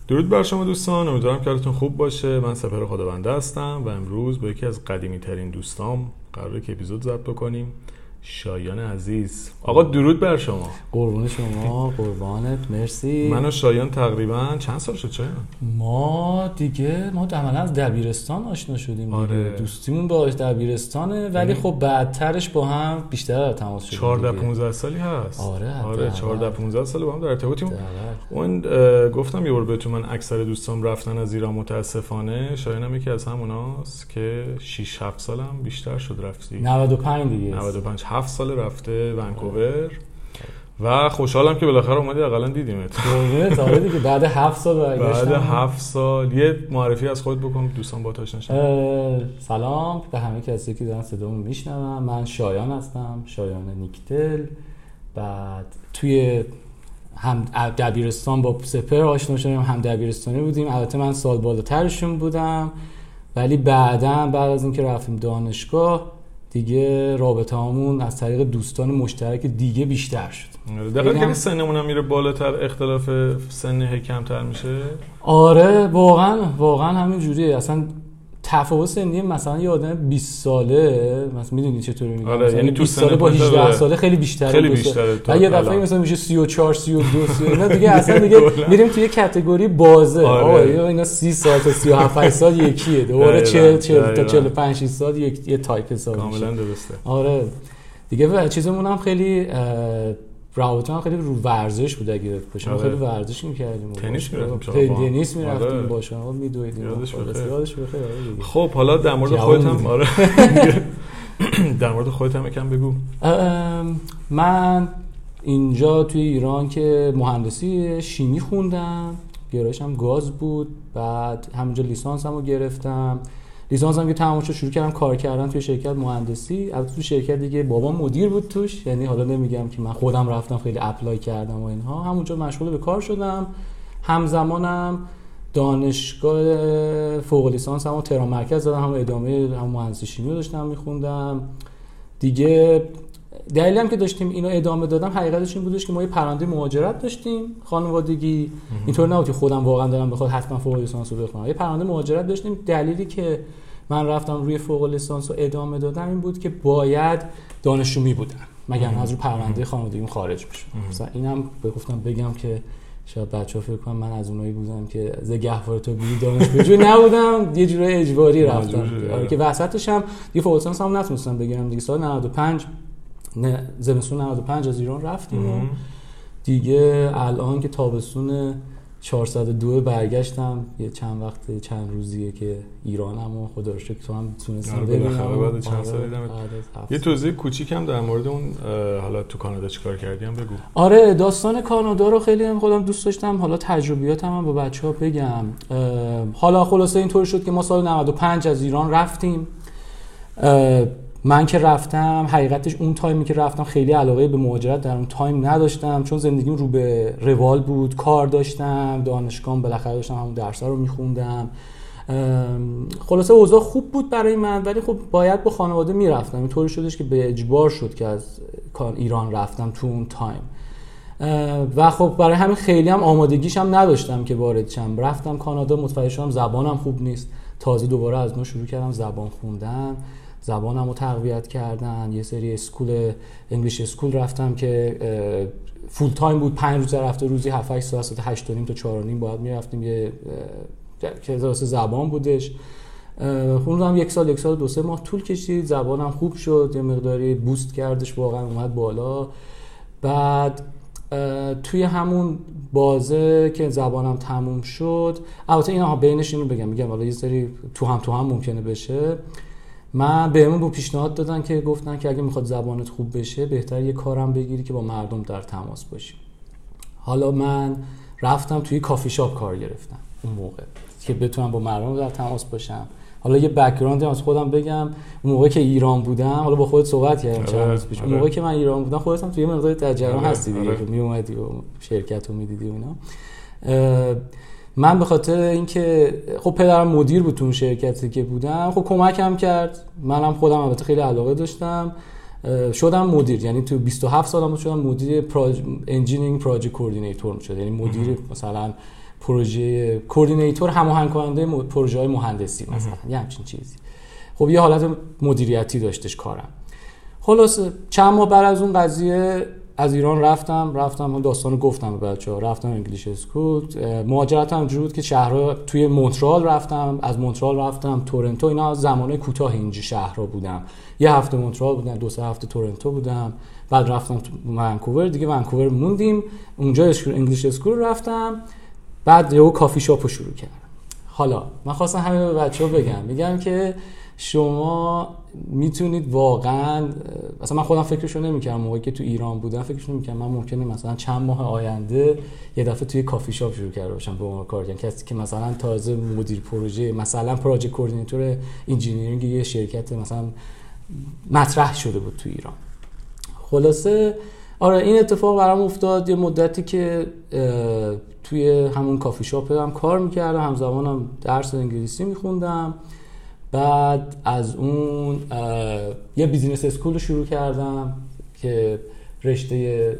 درود بر شما دوستان، امیدوارم که حالتون خوب باشه. من سپهر خدابنده هستم و امروز با یکی از قدیمی ترین دوستام قراره که اپیزود ضبط بکنیم. شایان عزیز، آقا درود بر شما. قربون شما، قربانت، مرسی. من و شایان تقریبا چند سال شد شایان؟ ما عملا از دبیرستان آشنا شدیم. آره. دوستیمون با دبیرستانه، ولی خب بعدترش با هم بیشتر تماس شدیم. 14 15 سالی هست. آره 14 15 سال با هم در ارتباطیم. اون گفتم یه بار بهتون، من اکثر دوستام رفتن از ایران متاسفانه. شایانم یکی از هموناست که 6 7 سالم بیشتر شد رفتی. 95 دیگه. 95 7 سال رفته ونکوور و خوشحالم که بالاخره اومدی، حداقل دیدیمت. آره دیگه بعد 7 سال برگشتم. بعد 7 سال یه معرفی از خودت بکن دوستان با آشنا شن. سلام به همه کسی که دارن صدامو میشنون. من شایان هستم، شایان نیکدل. بعد توی هم دبیرستان با سپهر آشنا شدیم، هم دبیرستانی بودیم. البته من سال بالاترشون بودم، ولی بعد از اینکه رفتیم دانشگاه دیگه رابطه‌مون از طریق دوستان مشترک دیگه بیشتر شد. دقیقاً که سنمون هم میره بالاتر، اختلاف سن کمتر میشه. آره واقعا همین جوریه. اصلا تفاوت سنی مثلا یه آدم 20 ساله مثلا میدونی چطوری میگم، آره، یعنی تو 20 ساله با 18 ساله خیلی بیشتره. و یه دفعه مثلا میشه 34 32 اینا دیگه اصلا دیگه میریم توی کاتگوری بازه. آره. اینا 30 سال تا 37 سال یکیه، دوباره 40 تا 45 سال یه تایپ حساب میشه. کاملا درسته. آره دیگه چیزمون هم خیلی رابطه هم خیلی رو ورزش بود. اگه باشم خیلی ورزش می‌کردیم، تنیس می‌رفتیم باشه، می‌دویدیم. یادش بخیر. خب حالا در مورد خودت هم در مورد خودت هم یکم بگو. من اینجا توی ایران که مهندسی شیمی خوندم، گرایشم گاز بود. بعد همونجا لیسانسمو گرفتم. لیسانسم که تمام شد شروع کردم کار کردن توی شرکت مهندسی. البته تو شرکت دیگه بابام مدیر بود توش، یعنی حالا نمیگم که من خودم رفتم خیلی اپلای کردم و اینها. همونجا مشغول به کار شدم. همزمانم دانشگاه فوق لیسانسمو تهران مرکز دادم، هم ادامه هم مهندسی شیمی داشتم میخوندم دیگه. دلیلی هم که داشتیم اینو ادامه دادم حقیقتش این بودش که ما یه پرونده مهاجرت داشتیم خانوادگی. اینطور نبود که خودم واقعا دارم بخواد حتما فوق لیسانس رو بخونم. یه پرونده مهاجرت داشتیم. دلیلی که من رفتم روی فوق لیسانس رو ادامه دادم این بود که باید دانشجو می بودم مگر از رو پرونده خانوادگیم خارج بشم. مثلا اینم گفتم بگم که شاید بچه‌ها فکر کنن من از اونایی بودم که ز گهواره تا بیری دانشجو نبودم، یه جوری اجباری رفتم. که وسطش هم یه فوق لیسانس هم نتونستم بگیرم دیگه. سال 95 زمستون 95 از ایران رفتیم و دیگه الان که تابستون 402 برگشتم. یه چند روزیه که ایرانم و خدا رو شکر تو هم تونستم ببینم. بعد چند سال دیدم. یه توضیح کوچیکم در مورد اون حالا تو کانادا چیکار کردی هم بگو. آره داستان کانادا رو خیلی هم خودم دوست داشتم، حالا تجربیاتم هم با بچه‌ها بگم. حالا خلاصه اینطور شد که ما سال 95 از ایران رفتیم. من که رفتم حقیقتش اون تایمی که رفتم خیلی علاقه به مهاجرت در اون تایم نداشتم، چون زندگیم رو به روال بود. کار داشتم، دانشگاه بالاخره داشتم همون درس‌ها رو می‌خوندم. خلاصه اوضاع خوب بود برای من، ولی خب باید با خانواده میرفتم. اینطوری شدش که به اجبار شد که از ایران رفتم تو اون تایم. و خب برای همین خیلی هم آمادگیش هم نداشتم که وارد شم. رفتم کانادا، متوجه شدم زبانم خوب نیست. تازه دوباره از نو شروع کردم زبان خوندن، زبانمو تقویت کردن. یه سری اسکول انگلیش اسکول رفتم که فول تایم بود، 5 روز رفته، روزی 7 8 ساعت 8 تا نیم تا 4 و نیم باید میرفتیم. یه کلاس زبان بودش. خوندم 1 سال 2 3 ماه طول کشید. زبانم خوب شد، یه مقداری بوست کردش، واقعا اومد بالا. بعد توی همون بازه که زبانم تموم شد، البته اینا بینش اینو میگم حالا یه سری تو هم ممکنه بشه. من بهمون پیشنهاد دادن که گفتن که اگه میخواد زبانت خوب بشه بهتر یه کارم بگیری که با مردم در تماس باشی. حالا من رفتم توی کافی شاپ کار گرفتم اون موقع که بتونم با مردم در تماس باشم. حالا یه بک‌گراندی از خودم بگم. اون موقع که ایران بودم، حالا با خودت صحبت کردم چند روز پیش، اون موقع که من ایران بودم خودت هم توی یه مقدار تجربه هستی دیگه که میومدی و شرکت رو میدیدی و اینا. من به خاطر اینکه خب پدرم مدیر بود تو اون شرکتی که بودم، خب کمکم کرد. منم خودم البته خیلی علاقه داشتم، شدم مدیر. یعنی تو 27 سالم شدم مدیر انجینیرینگ پروژه کوردینیتور میشد. یعنی مدیر مثلا پروژه کوردینیتور، هماهنگ کننده پروژه‌های مهندسی مثلا، یه همچین چیزی. خب یه حالت مدیریتی داشتش کارم. خلاصه چند ماه بعد از اون قضیه از ایران رفتم داستانو گفتم به بچه‌ها، رفتم انگلیش اسکول. مهاجرتم اینجوری بود که شهرها توی مونترال رفتم، از مونترال رفتم تورنتو. اینا زمانه کوتاه اینجا شهرها بودم، یه هفته مونترال بودم، 2-3 هفته تورنتو بودم، بعد رفتم ونکوور. دیگه ونکوور موندیم، اونجا انگلیش اسکول رفتم، بعد یهو کافی شاپو شروع کردم. حالا من خواستم همین به بچه‌ها میگم که شما میتونید واقعا، مثلا من خودم فکرشو نمی‌کردم موقعی که تو ایران بودم، فکرشو نمی‌کردم من ممکنه مثلا چند ماه آینده یه دفعه توی کافی شاپ شروع کرده باشم به عنوان کارگر، کسی که مثلا تازه مدیر پروژه، مثلا پروژه کوردینیتور انجینیرینگ یه شرکت مثلا مطرح شده بود تو ایران. خلاصه آره این اتفاق برام افتاد. یه مدتی که توی همون کافی شاپ هم کار می‌کردم، همزمانم درس انگلیسی می‌خوندم. بعد از اون یه بیزینس اسکول رو شروع کردم که رشته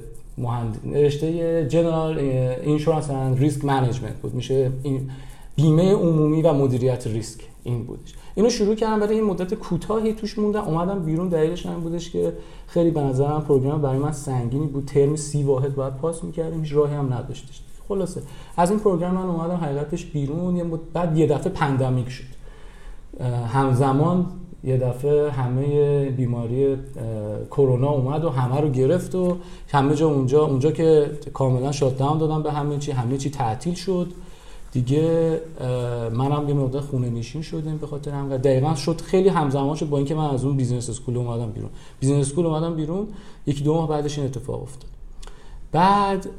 جنرال اینشورنس اند ریسک منیجمنت بود، میشه این بیمه عمومی و مدیریت ریسک این بودش. اینو شروع کردم، بعد این مدت کوتاهی توش موندم، اومدم بیرون. دلیلش این بودش که خیلی به نظرم پروگرام برای من سنگینی بود، ترم 30 واحد باید پاس می‌کردم، هیچ راهی هم نداشتش. خلاصه از این پروگرام من اومدم حقیقتش بیرون. بعد یه دفعه پاندمیک شد، همزمان یه دفعه همه بیماری کرونا اومد و همه رو گرفت و همه جا اونجا که کاملا شات داون دادن به همه چی تعطیل شد دیگه. منم یه مقدار خونه نشین شدیم به خاطر هم. دقیقاً شد خیلی همزمان شد با اینکه من از اون بیزنس اسکول اومدم بیرون. 1-2 ماه بعدش این اتفاق افتاد. بعد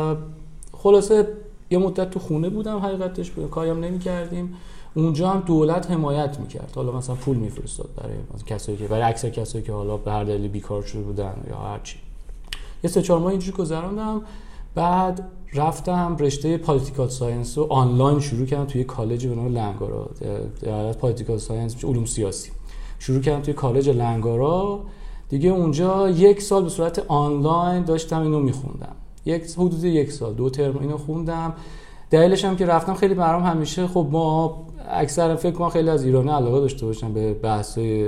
خلاصه یه مدت تو خونه بودم، حقیقتش کاریم نمی‌کردیم. اونجا هم دولت حمایت میکرد، حالا مثلا پول میفرستاد برای اکثر کسایی که حالا به هر دلیلی بیکار شده بودن یا هر چی. یه 3-4 ماه اینجوری گذروندم. بعد رفتم رشته پالیتیکال ساینس رو آنلاین شروع کردم توی کالج به نام لنگارا، پالیتیکال ساینس علوم سیاسی شروع کردم توی کالج لنگارا دیگه. اونجا 1 سال به صورت آنلاین داشتم اینو میخوندم، حدود 1 سال 2 ترم اینو خوندم. دلیلش هم که رفتم خیلی برام همیشه، خب ما اکثر فکر کنم خیلی از ایرانی علاقه داشته باشن به بحث‌های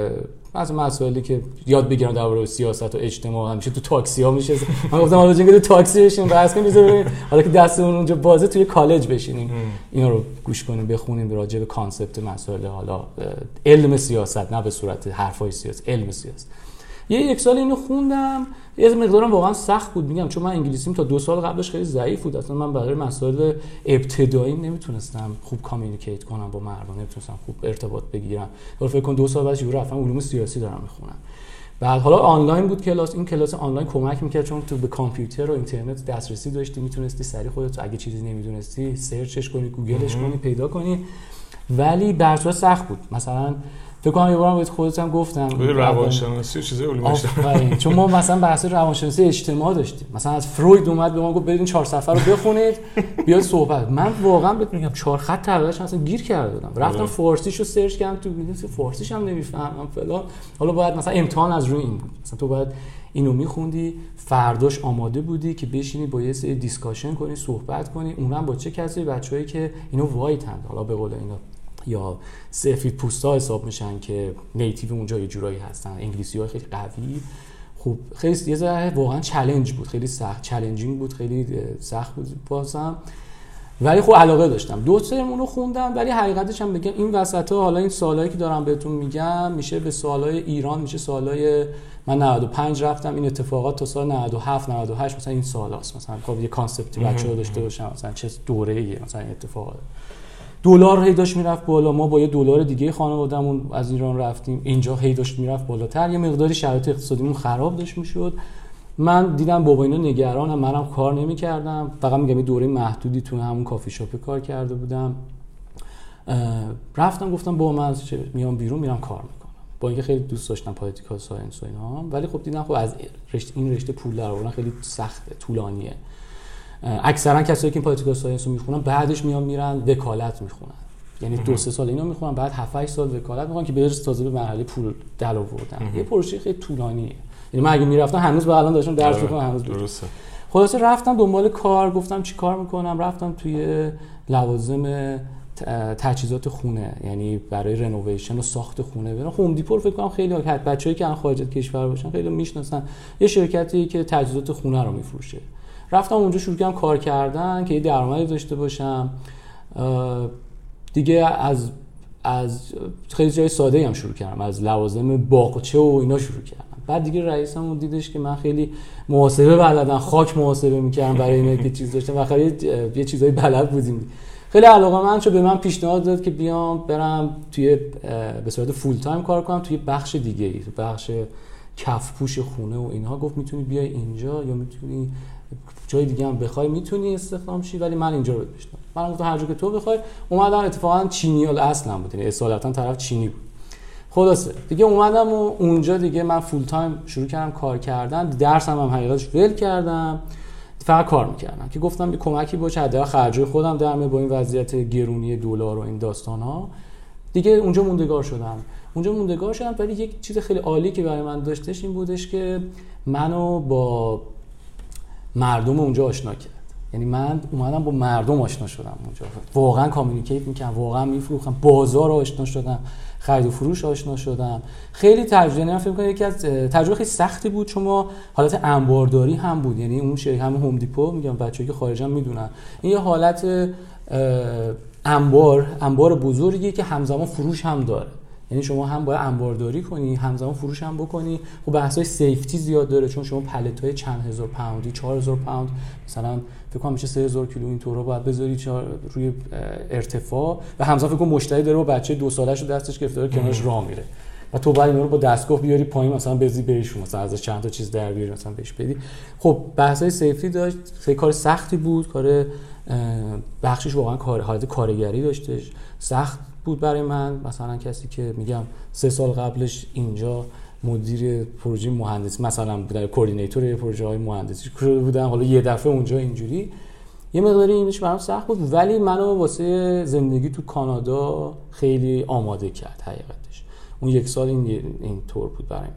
مسائلی که یاد بگیرن درباره سیاست و اجتماع. همیشه تو تاکسی‌ها میشه، من گفتم حالا جنگ تو تاکسی بشین بحث کنیم، بذارین حالا که دستمون اونجا بازه توی کالج بشینیم اینا رو گوش کنیم، بخونیم راجع به کانسپت مسائل، حالا علم سیاست، نه به صورت حرفای سیاست، علم سیاست. 1 سال اینو خوندم. یه مقدارم واقعا سخت بود میگم، چون من انگلیسیم تا 2 سال قبلش خیلی ضعیف بود. اصلا من برای مسائل ابتدایی نمیتونستم خوب کامیونیکیت کنم با مردم، نمیتونستم خوب ارتباط بگیرم. حالا فکر کن 2 سال بعدش رفتم علوم سیاسی دارم میخونم. بعد حالا آنلاین بود کلاس. این کلاس آنلاین کمک میکرد چون تو به کامپیوتر و اینترنت دسترسی داشتی، میتونستی سریع خودت اگه چیزی نمیدونستی سرچش کنی، گوگلش کنی، پیدا کنی. ولی در صورت سخت بود. مثلا فکر کنم یه بارم خودت هم گفتم روانشناسی و چیزای علوم اجتماعی، چون ما مثلا بحث روانشناسی اجتماع داشتیم. مثلا از فروید اومد به ما گفت برید 4 صفحه رو بخونید بیاد صحبت. من واقعا بهت میگم 4 خط تقریباش مثلا گیر کرده بودم. رفتم فارسیشو سرچ کردم تو گوگل، فارسیش هم نمیفهمم فلان. حالا باید مثلا امتحان از روی این بود، مثلا تو باید اینو میخوندی، فرداش آماده بودی که بشینی با یه سری دیسکاشن کنی، صحبت کنی، اونم با چه کسی، بچه‌ای که اینو وایتن، حالا به قول اینا یا سفید پوستا حساب میشن که نیتیو اونجا یه جورایی هستن، انگلیسی‌ها خیلی قوی. خب خیلی یه ذره واقعا چالش بود، خیلی سخت چالنجینگ بود، خیلی سخت بود واسم. ولی خب علاقه داشتم. 2 ترم رو خوندم. ولی حقیقتش هم بگم این وسطا، حالا این سالایی که دارم بهتون میگم میشه به سالای ایران، میشه سالای من 95 رفتم. این اتفاقات تا سال 97 98 مثلا این سالاست. مثلا خب یه کانسپتی بچه‌ها داشته باشن مثلا چه دوره‌ایه مثلا این اتفاقات. دلار هی داشت میرفت بالا، ما با یه دلار دیگه خانواده‌مون از ایران رفتیم اینجا، هی داشت میرفت بالاتر. یه مقداری شرایط اقتصادیمون خراب داشت میشد. من دیدم بابا اینا نگرانم، منم کار نمی‌کردم. فقط میگم یه دوره محدودی تو همون کافی شاپ کار کرده بودم. رفتم گفتم بابا من میام بیرون میرم کار میکنم. با اینکه خیلی دوست داشتم پالیتیکال ساینس و اینا، ولی خب دیدم خب از این رشته پول درآوردن خیلی سخته، طولانیه. اکثرا کسایی که پالیتیکال ساینس رو میخونن بعدش میرن وکالت میخونن، یعنی 2-3 سال اینو میخونن، بعد 7-8 سال وکالت میخونن که برسه تازه به مرحله پول درآوردن. یه پروسه خیلی طولانیه. یعنی من اگه میرفتم هنوز به الان داشتم درس میخونم، هنوز درسته. خلاصه رفتم دنبال کار، گفتم چی کار میکنم، رفتم توی لوازم تجهیزات خونه، یعنی برای رنوویشن و ساخت خونه. برام هوم دیپو فکر کنم خیلی بچه‌ای که خارج از کشور باشن خیلی میشناسن، یه شرکتی که تجهیزات خونه رو میفروشه. رفتم اونجا شروع کردم کار کردن که یه درآمدی داشته باشم. دیگه از خیلی جای ساده‌ای هم شروع کردم، از لوازم باغچه و اینا شروع کردم. بعد دیگه رئیسم دیدش که من خیلی محاسبه بلدم، خاک محاسبه می‌کردم برای اینا که چیز داشتم و خیلی یه چیزای بلد بودیم. خیلی علاقه‌مند شد، به من پیشنهاد داد که بیام برم توی به صورت فول تایم کار کنم توی بخش دیگه‌ای، تو بخش کفپوش خونه و اینها. گفت میتونی بیای اینجا یا میتونی جای دیگه هم بخوای میتونی استخدام شی، ولی من اینجا رو بشنم. من گفتم هر جا که تو بخوای. اومدم، اتفاقا چینی اصلا بود، یعنی اصالتا طرف چینی بود. خلاصه دیگه اومدم و اونجا دیگه من فول تایم شروع کردم کار کردن. درسم هم حقیقتش ول کردم، فقط کار میکردم که گفتم یه کمکی باشه، حداقل خرجای خودم در میاد با این وضعیت گرونی دلار و این داستانا. دیگه اونجا موندگار شدم. ولی یک چیز خیلی عالی که برای من داشتش این بودش که منو با مردم اونجا آشنا کرد. یعنی من اومدم با مردم آشنا شدم اونجا، واقعا کامیونیکیت میکنم، واقعا میفروختم، بازار آشنا شدم، خرید و فروش آشنا شدم. خیلی تجربه، من فکر می‌کنم یکی از تجربه خیلی سختی بود، چون ما حالت انبارداری هم بود. یعنی اون شرکت هم هوم دیپو، میگم بچه‌ای که خارجن میدونن، این یه حالت انبار بزرگی که همزمان فروش هم داره. یعنی شما هم باید انبارداری کنی، همزمان فروش هم بکنی. خب بحث‌های سیفتی زیاد داره، چون شما پلت‌های چند هزار پوندی، 4000 پوند مثلا فکر کنم میشه 3000 کیلو اینطورا باید بذاری روی ارتفاع، و همزمان فکر کنم مشتری داره با بچه 2 ساله‌شو دستش گرفته داره کنارش راه میره و تو باید اینا رو با دستگاه بیاری پایین، مثلا بزنی بهشون، مثلا ازش چند تا چیز در بیاری مثلا بهش بدی. خب بحث‌های سیفتی داشت، خیلی کار سختی بود، کار بخشش واقعا حالت کارگری داشتش، سخت بود برای من. مثلا کسی که میگم 3 سال قبلش اینجا مدیر پروژه مهندسی مثلا بودم، کوردینیتور پروژه‌های مهندسی شده بودم، حالا یه دفعه اونجا اینجوری یه مقداری اینش برام سخت بود، ولی منو واسه زندگی تو کانادا خیلی آماده کرد. حقیقتش اون 1 سال این طور بود برای من.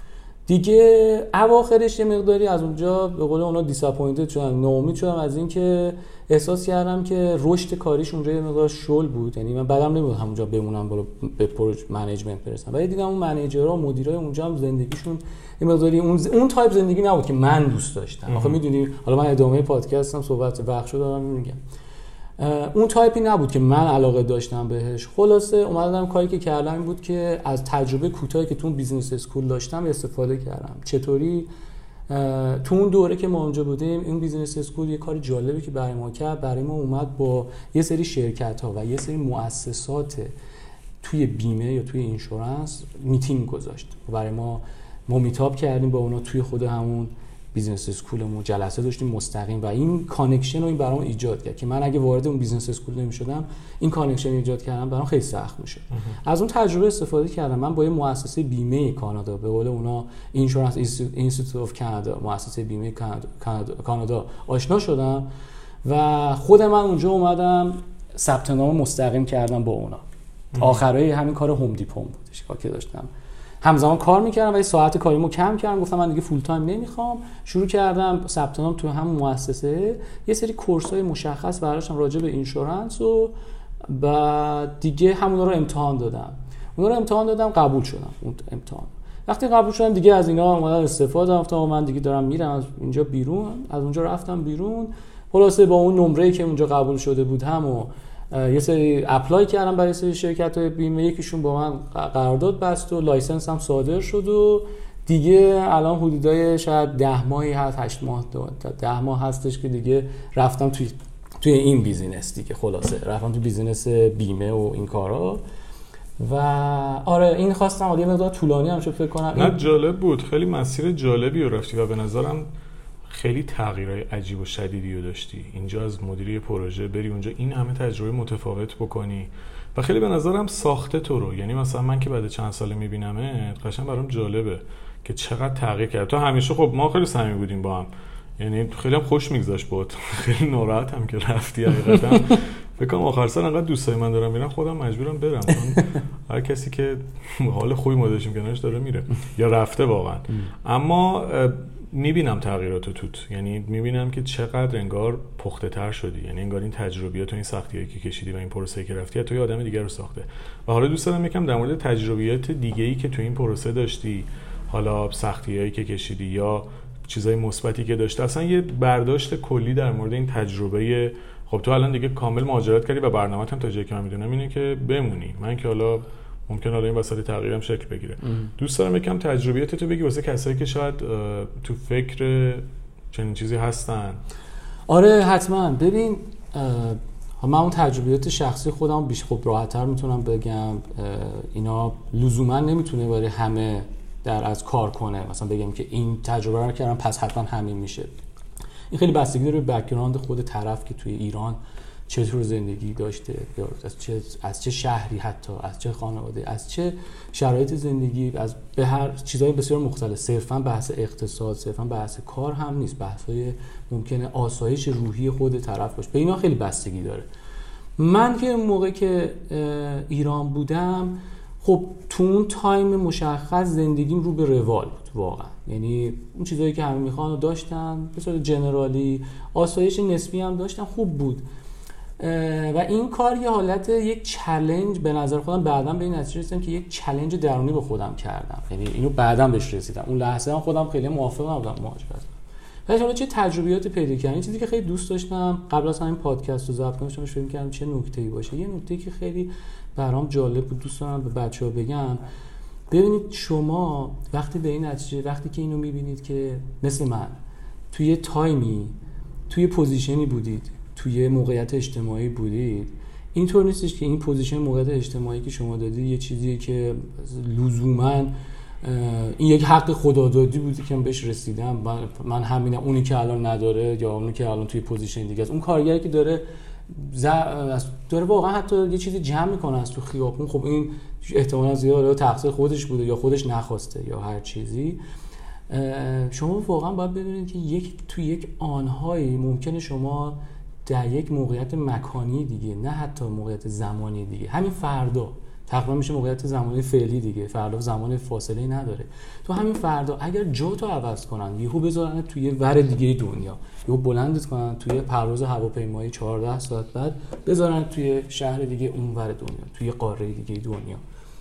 دیگه اواخرش یه مقداری از اونجا به قول اونا دیساپوینتد شدم، ناامید شدم از این که احساس کردم که رشد کاریش اونجا یه مقدار شل بود. یعنی من بعدم نمیاد همونجا بمونم بالا به پروژه منیجمنت برسم، ولی دیدم اون منیجرها و مدیرای اونجا هم زندگیشون یه مقداری اون تایپ زندگی نبود که من دوست داشتم. آخه میدونی حالا من ادامه پادکستم صحبت بخشو دارم میگم، اون تایپی نبود که من علاقه داشتم بهش. خلاصه اومدم کاری که کردم این بود که از تجربه کوتاهی که تو بیزنس اسکول داشتم استفاده کردم. چطوری؟ تو اون دوره که ما اونجا بودیم، این بیزنس اسکول یه کار جالبی که برای ما کرد، برای ما اومد با یه سری شرکت‌ها و یه سری مؤسسات توی بیمه یا توی اینشورنس میتینگ گذاشت. برای ما میتاب کردیم با اونا توی خود همون بیزنس اسکولمون، جلسه داشتیم مستقیم و این کانکشن رو این برام ایجاد کرد که من اگه وارد اون بیزنس اسکول نمی‌شدم، این کانکشن ایجاد کردم برام خیلی سخت می‌شد. از اون تجربه استفاده کردم. من با یه مؤسسه بیمه کانادا، به قول اونا اینشورنس اینستیتوت اف کانادا، مؤسسه بیمه کانادا آشنا شدم و خود من اونجا اومدم ثبت نام مستقیم کردم با اونا. آخرای همین کار هوم دیپو بودش که داشتم همزمان کار میکردم، ولی ساعت کاریمو کم کردم، گفتم من دیگه فول تایم نمیخوام. شروع کردم ثبت نام تو همون مؤسسه، یه سری کورسای مشخص برداشتم راجع به اینشورنس و بعد دیگه همونا رو امتحان دادم. قبول شدم اون امتحان. وقتی قبول شدم دیگه از اینا اومدم استفاده گفتم من دیگه دارم میرم از اینجا بیرون. از اونجا رفتم بیرون. خلاصه با اون نمره‌ای که اونجا قبول شده بود همو یه سری اپلای کردم برای سری شرکت‌های بیمه، یکیشون با من قرارداد بست و لایسنس هم صادر شد و دیگه الان حدودای شاید 10 ماهی هست، 8 ماه 10 ماه هستش که دیگه رفتم توی این بیزینس دیگه. خلاصه رفتم تو بیزینس بیمه و این کارا و آره این خواستم یه مقدار طولانی هم شد فکر کنم. نه جالب بود، خیلی مسیر جالبی رو رفتی و به نظرم خیلی تغییرای عجیب و شدیدی رو داشتی. اینجا از مدیری پروژه بری اونجا این همه تجربه متفاوت بکنی و خیلی به نظرم ساخته تو رو. یعنی مثلا من که بعد چند ساله میبینمه قشنگ برام جالبه که چقدر تغییر کرد. تو همیشه خب ما خیلی صمیمی بودیم با هم، یعنی خیلی هم خوش میگذشت باهات، خیلی ناراحتم که رفتی. حقیقتا فکر کنم آخر سال انقدر دوستای من دارم میرن خودم مجبورم برم، چون هر کسی که حال خوبی ما داشتیم کنارش داره میره یا رفته واقعا. اما میبینم تغییرات توت، یعنی میبینم که چقدر انگار پخته تر شدی، یعنی انگار این تجربیات و این سختیایی که کشیدی و این پروسه‌ای که رفتی تو یه آدم دیگه رو ساخته. و حالا دوست دارم یکم در مورد تجربیات دیگه‌ای که تو این پروسه داشتی، حالا سختیایی که کشیدی یا چیزای مثبتی که داشته، اصلا یه برداشت کلی در مورد این تجربه. خب تو الان دیگه کامل مهاجرت کردی و برنامه‌ت هم تا جایی که من میدونم اینه که بمونی. من که حالا ممکن حالا این وسط تغییرم شکل بگیره. دوست دارم یکم تجربیاتتو بگی واسه کسایی که شاید تو فکر چنین چیزی هستن. آره حتما. ببین من اون تجربیات شخصی خودم بیش خوب راحت‌تر میتونم بگم. اینا لزوما نمیتونه برای همه در از کار کنه، مثلا بگم که این تجربه رو کردم پس حتما همین میشه. این خیلی بستگی داره به بک‌گراند خود طرف که توی ایران چطور زندگی داشته، یا از چه شهری، حتی از چه خانواده، از چه شرایط زندگی، از به هر چیزای بسیار مختلف. صرفا بحث اقتصاد، صرفا بحث کار هم نیست، بحث‌های ممکنه آسایش روحی خود طرف باشه. به اینا خیلی بستگی داره. من که موقعی که ایران بودم، خب تو اون تایم مشخص زندگیم رو به روال بود واقعا. یعنی اون چیزایی که همه میخوان رو داشتم، به صورت جنرالی آسایش نسبی هم داشتم، خوب بود. و این کار یه حالت یک چالش به نظر خودم بعداً به این نتیجه رسیدم که یک چالش درونی به خودم کردم. یعنی اینو بعداً بهش رسیدم. اون لحظه هم خودم خیلی موافق نبودم مهاجرت. ولی حالا چه تجربیات پیدا کردم. این چیزی که خیلی دوست داشتم قبل از همین پادکست رو ضبط کنم، فکر می‌کردم چه نکته‌ای باشه. یه نکته که خیلی برام جالب بود، دوست دارم به بچه‌ها بگم. ببینید شما وقتی به این نتیجه، وقتی که اینو می‌بینید که مثل من توی تایمی، توی پوزیشنی بودید، توی موقعیت اجتماعی بودید، اینطور نیستش که این پوزیشن موقعیت اجتماعی که شما دادید یه چیزی که لزوماً این یک حق خدادادی بودی که من بهش رسیدم، من همینم. اونی که الان نداره یا اونی که الان توی پوزیشن دیگه است، اون کارگری که داره واقعا حتی یه چیزی جمع میکنه از تو خیابون، خب این احتمالاً زیاد تقصیر خودش بوده یا خودش نخواسته یا هر چیزی. شما واقعا باید بدونید که توی یک آنهایی ممکنه شما در یک موقعیت مکانی دیگه، نه حتی موقعیت زمانی دیگه، همین فردا تقریبا میشه موقعیت زمانی فعلی دیگه، فردا زمان فاصله نداره. تو همین فردا اگر جاتو عوض کنن، یهو بذارن توی ور دیگه دنیا، یهو بلندت کنن توی پرواز هواپیمایی 14 ساعت بعد بذارن توی شهر دیگه اون ور دنیا، توی قاره دیگه دنیا،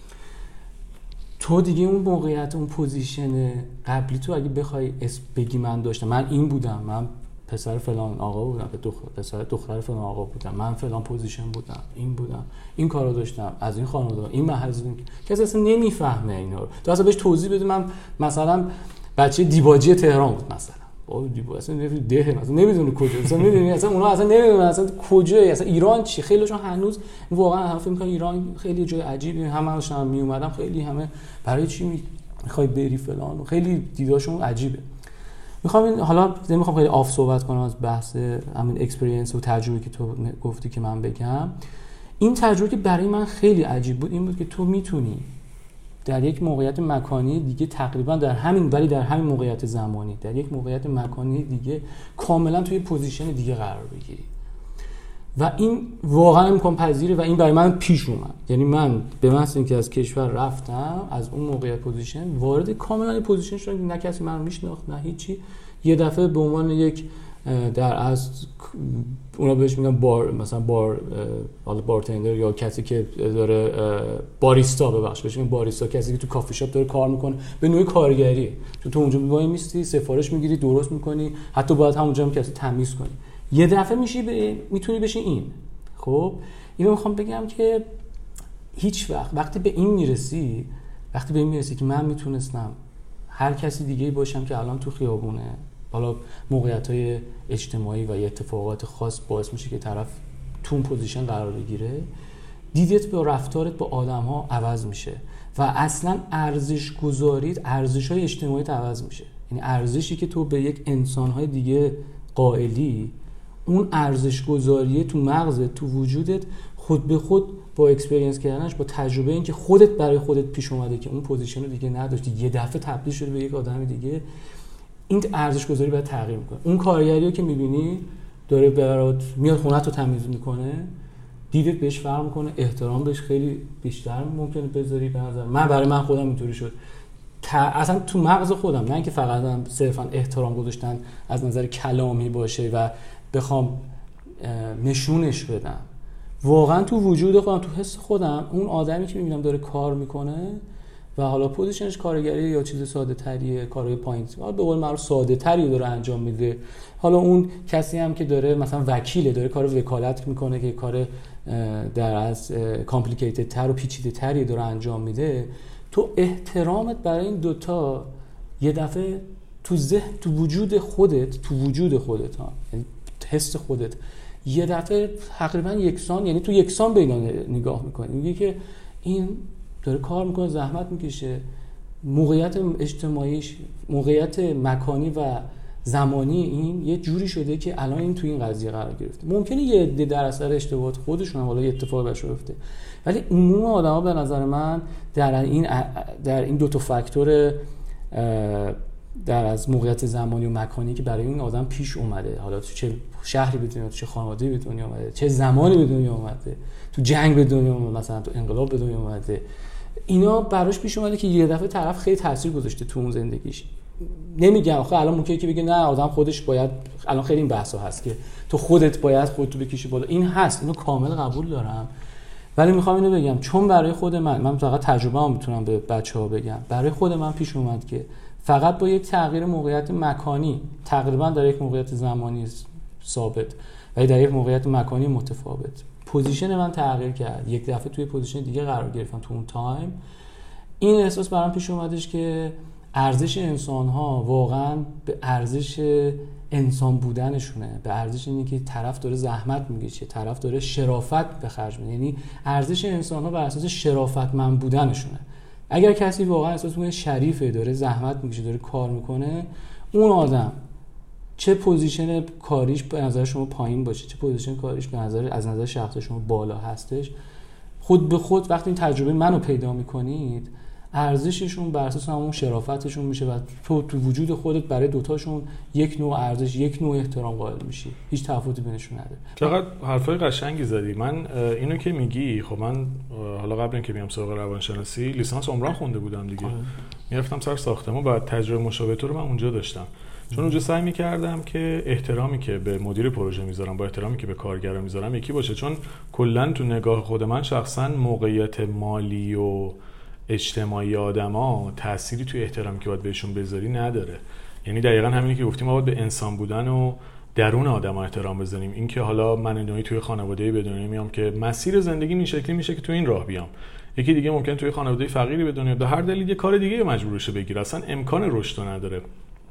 تو دیگه اون موقعیت، اون پوزیشن قبلی تو اگه بخوای بگی من داشتم، من این بودم، من پسر فلان آقا بودم، پسر دختر فلان آقا بودم، من فلان پوزیشن بودم، این بودم، این کارو داشتم، از این خانواده، این محل، کسی اصلا نمیفهمه اینا رو. تو اصلا بهش توضیح بده من مثلا بچه دیباجی تهران بود مثلا، دیباجی اصلا ده مثلا نمیدونه کجا، اصلا میدونی اصلا اونا اصلا نمیدونن اصلا کجاست، اصلا ایران چی. خیلیشون هنوز واقعا فکر می‌کنن ایران خیلی جای عجیبی، همه‌شون هم میومدم خیلی همه برای چی میخوای بری فلان، خیلی دیداشون عجیبه. میخوام حالا نمیخوام خیلی آف صحبت کنم از بحث همین اکسپریانس و تجربه که تو گفتی که من بگم. این تجربه که برای من خیلی عجیب بود این بود که تو میتونی در یک موقعیت مکانی دیگه تقریبا در همین، ولی در همین موقعیت زمانی در یک موقعیت مکانی دیگه کاملا توی پوزیشن دیگه قرار بگیری و این واقعا امکان پذیره و این برای من پیش اومد. یعنی من به محض اینکه از کشور رفتم، از اون موقعیت پوزیشن وارد کاملا پوزیشن شدم، نه کسی من میشناخت نه هیچی. یه دفعه به عنوان یک در از اونا بهش میگن بار، مثلا حالا بارتندر یا کسی که داره باریستا، بهش میگن باریستا، کسی که تو کافی شاپ داره کار میکنه، به نوعی کارگری. تو اونجا وای میستی، سفارش میگیری، درست میکنی، حتی باید همونجا هم کسی تمیز کنی. یه دفعه میتونی بشی این. خب اینو میخوام بگم که هیچ وقتی به این میرسی که من میتونستم هر کسی دیگه باشم که الان تو خیابونه، حالا موقعیت‌های اجتماعی و اتفاقات خاص باعث میشه که طرف تو اون پوزیشن قرار بگیره، دیدت به رفتارت با آدم‌ها عوض میشه و اصلا ارزش گذاریت، ارزش‌های اجتماعیت عوض میشه. یعنی ارزشی که تو به یک انسان‌های دیگه قائلی، اون ارزش گذاریه تو مغزت، تو وجودت، خود به خود با اکسپریانس کردنش، با تجربه این که خودت برای خودت پیش اومده که اون پوزیشن رو دیگه نداشتی، یه دفعه تبدیل شده به یک آدم دیگه، این ارزش گذاری باید تغییر میکنه. اون کارگری رو که میبینی داره برات میاد خونت رو تمیز میکنه، دیدت بهش فرق میکنه، احترام بهش خیلی بیشتر ممکنه بذاری. به نظر من، برای من خودم اینطوری شد. اصلا تو مغز خودم، نه اینکه فقط هم صرفا احترام گذاشتن از نظر کلامی باشه و بخوام نشونش بدم، واقعا تو وجود خودم، تو حس خودم، اون آدمی که میبینم داره کار میکنه و حالا پوزیشنش کارگری یا چیز ساده تریه، کارهای پایین به قول معروف ساده تری داره انجام میده، حالا اون کسی هم که داره مثلا وکیله، داره کار وکالت میکنه که کار در از کامپلیکیتد تر و پیچیده تری داره انجام میده، تو احترامت برای این دوتا یه دفعه تو ذهن، تو وجود خودت ها، یعنی حس خودت یه دفعه تقریبا یکسان، یعنی تو یکسان به اینا نگاه میکنی، میگی که این داره کار میکنه، زحمت میکشه، موقعیت اجتماعیش، موقعیت مکانی و زمانی این یه جوری شده که الان این تو این قضیه قرار گرفته. ممکنه یه عده در اثر اشتباهات خودشون حالا یه اتفاق براش بیفته، ولی عموم آدما به نظر من در این دو تا فاکتور در از موقعیت زمانی و مکانی که برای این آدم پیش اومده، حالا تو چه شهری به دنیا، تو چه خانواده‌ای به دنیا اومده، چه زمانی به دنیا اومده، تو جنگ به دنیا اومده، مثلا تو انقلاب به دنیا اومده، اینا براش پیش اومده که یه دفعه طرف خیلی تاثیر گذاشته تو اون زندگیش. نمیگم آخه الان ممکنه که بگه نه آدم خودش باید، الان خیلی این بحثا هست که تو خودت باید خودتو بکشی بالا، این هست، اینو کامل قبول دارم، ولی میخوام اینو بگم چون برای خود من فقط تجربه‌ام میتونم به بچه‌ها بگم، برای خود من پیش اومد که فقط با یک تغییر موقعیت مکانی، تقریبا در یک موقعیت زمانی ثابت و در یک موقعیت مکانی متفاوت، پوزیشن من تغییر کرد، یک دفعه توی پوزیشن دیگه قرار گرفتم تو اون تایم. این احساس برام پیش اومدش که ارزش انسان‌ها واقعاً به ارزش انسان بودنشونه، به ارزش اینه که طرف داره زحمت میکشه، طرف داره شرافت به خرج میده، یعنی ارزش انسان‌ها بر اساس شرافتمند بودنشونه. اگر کسی واقعا احساس میکنه شریفه، داره زحمت میکشه، داره کار میکنه، اون آدم چه پوزیشن کاریش به نظر شما پایین باشه، چه پوزیشن کاریش به نظر از نظر شخص شما بالا هستش، خود به خود وقتی این تجربه منو پیدا میکنید، ارزششون بر اساس همون شرافتشون میشه و تو وجود خودت برای دوتاشون یک نوع ارزش، یک نوع احترام قائل میشی، هیچ تفاوتی بینشون نداره. چقدر حرفای قشنگی زدی. من اینو که میگی، خب من حالا قبل اینکه بیام سراغ روانشناسی لیسانس عمران خونده بودم دیگه، میرفتم سر ساختمون، بعد تجربه مشابه تو رو من اونجا داشتم، چون اونجا سعی میکردم که احترامی که به مدیر پروژه میذارم با احترامی که به کارگرا میذارم یکی باشه، چون کلا تو نگاه خود من شخصا موقعیت مالی و اجتماعی آدما تأثیری توی احترامی که باید بهشون بذاری نداره. یعنی دقیقاً همینی که گفتیم، ما باید به انسان بودن و درون آدما احترام بذاریم. این که حالا من نوعی توی خانواده‌ای به دنیا میام که مسیر زندگی این شکلی میشه که تو این راه بیام، یکی دیگه ممکن توی خانواده فقیری به دنیا به هر دلیل یه کار دیگه مجبور بشه بگیره، اصلا امکان رشد نداره.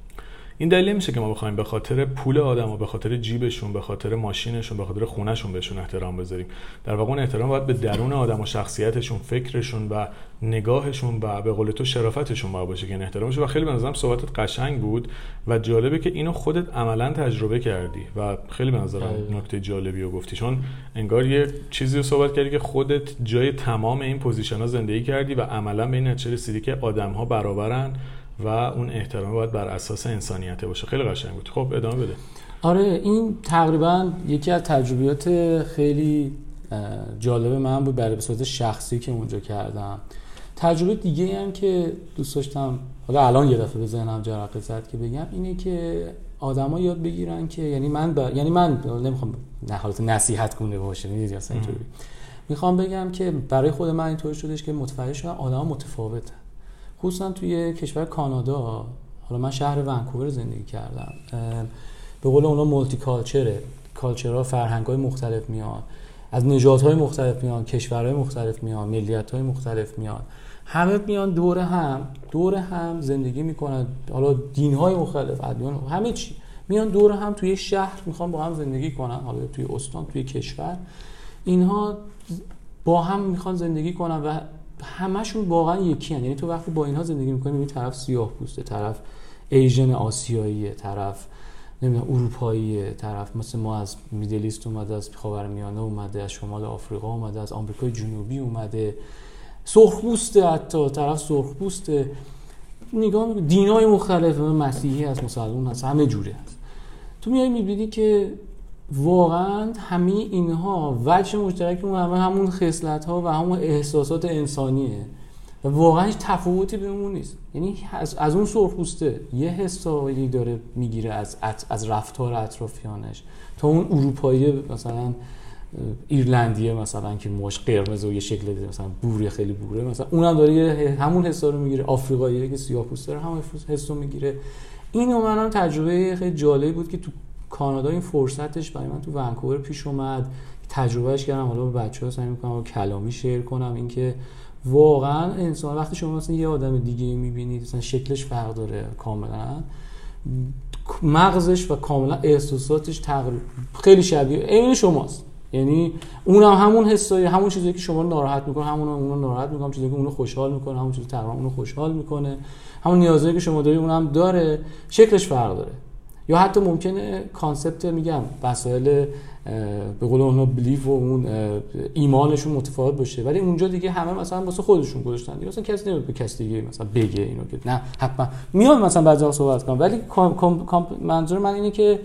این دلیل میشه که ما بخوایم به خاطر پول آدم‌ها، به خاطر جیبشون، به خاطر ماشینشون، به خاطر خونه‌شون بهشون احترام بذاریم. در واقع اون احترام باید به درون آدم و شخصیتشون، فکرشون و نگاهشون و به قول تو شرافتشون باید باشه که این احترام بشه. و خیلی به نظرم صحبتت قشنگ بود و جالبه که اینو خودت عملاً تجربه کردی و خیلی به نظرم نکته جالبی رو گفتی، چون انگار یه چیزی رو صحبت کردی که خودت جای تمام این پوزیشن‌ها زندگی کردی و عملاً به این نتیجه رسیدی که آدم‌ها برابرن و اون احترام باید بر اساس انسانیت باشه. خیلی قشنگ بود. خب ادامه بده. آره، این تقریبا یکی از تجربیات خیلی جالب من بود برای به صورت شخصی که اونجا کردم. تجربه دیگه هم که دوست داشتم حالا الان یه دفعه به ذهنم جرقه زد که بگم اینه که آدما یاد بگیرن که یعنی من نمیخوام حالت نصیحت کننده باشه، میدونی اصلا اینطوری میخوام بگم که برای خود من اینطوری شدش که متوجه شدم آدما متفاوتن، خصوصا توی کشور کانادا. حالا من شهر ونکوور زندگی کردم، به قول اونا مولتی کالچرها، فرهنگ‌های مختلف میان، از نژادهای مختلف میان، کشورهای مختلف میان، ملیت‌های مختلف میان، همه میان دور هم زندگی میکنن، حالا دین‌های مختلف، ادیان، همه چی میان دور هم توی شهر میخوان با هم زندگی کنن، حالا توی استان، توی کشور، اینها با هم میخوان زندگی کنن و همشون واقعا یکی هن. یعنی تو وقتی با اینها زندگی میکنی میبینی طرف سیاه پوسته، طرف ایژن آسیاییه، طرف نمیدونم اروپاییه، طرف مثل ما از میدل ایست اومده، از خاورمیانه اومده، از شمال آفریقا اومده، از آمریکای جنوبی اومده، سرخ پوسته، حتی طرف سرخ پوسته، نگاه میکنی دینای مختلف، مسیحی هست، مسلمان هست، همه جوره هست. تو میای میبینی که واقعا همه اینها وجه مشترک همون خصلت‌ها و همون احساسات انسانیه و واقعا هیچ تفاوتی بینمون نیست. یعنی از اون سرخپوسته یه حسایی داره میگیره از رفتار اطرافیانش تا اون اروپایی مثلا ایرلندیه مثلا که موش قرمز و یه شکل مثلا بوری خیلی بوره، مثلا اونم داره همون حسا رو میگیره. آفریقاییه که سیاه‌پوسته داره همون حسو میگیره. اینو منم تجربه خیلی جالبی بود که تو کانادا این فرصتش برای من تو ونکوور پیش اومد، تجربهش کردم. حالا با بچه‌ها سعی می‌کنم کلامی شیر کنم اینکه واقعا انسان وقتی شما مثلا یه آدم دیگه می‌بینید مثلا شکلش فرق داره کاملا، مغزش و کاملا احساساتش تقریبا خیلی شبیه عین شماست. یعنی اونم همون حسای همون چیزی که شما رو ناراحت میکنه همون اونو ناراحت میکنه، چیزی که اونو خوشحال میکنه همون چیزی که تقریبا اونو خوشحال میکنه، همون نیازایی که شما دارید اونم داره، شکلش فرق داره. یا حتی ممکنه کانسپت میگم وسایل به قول اونها بلیف و اون ایمانشون متفاوت باشه، ولی اونجا دیگه همه مثلا واسه خودشون گذاشتن دیگه، مثلا کسی نمیاد به کسی دیگه مثلا بگه اینو که نه حتما میاد مثلا بعضی وقتا صحبت کنم، ولی منظور من اینه که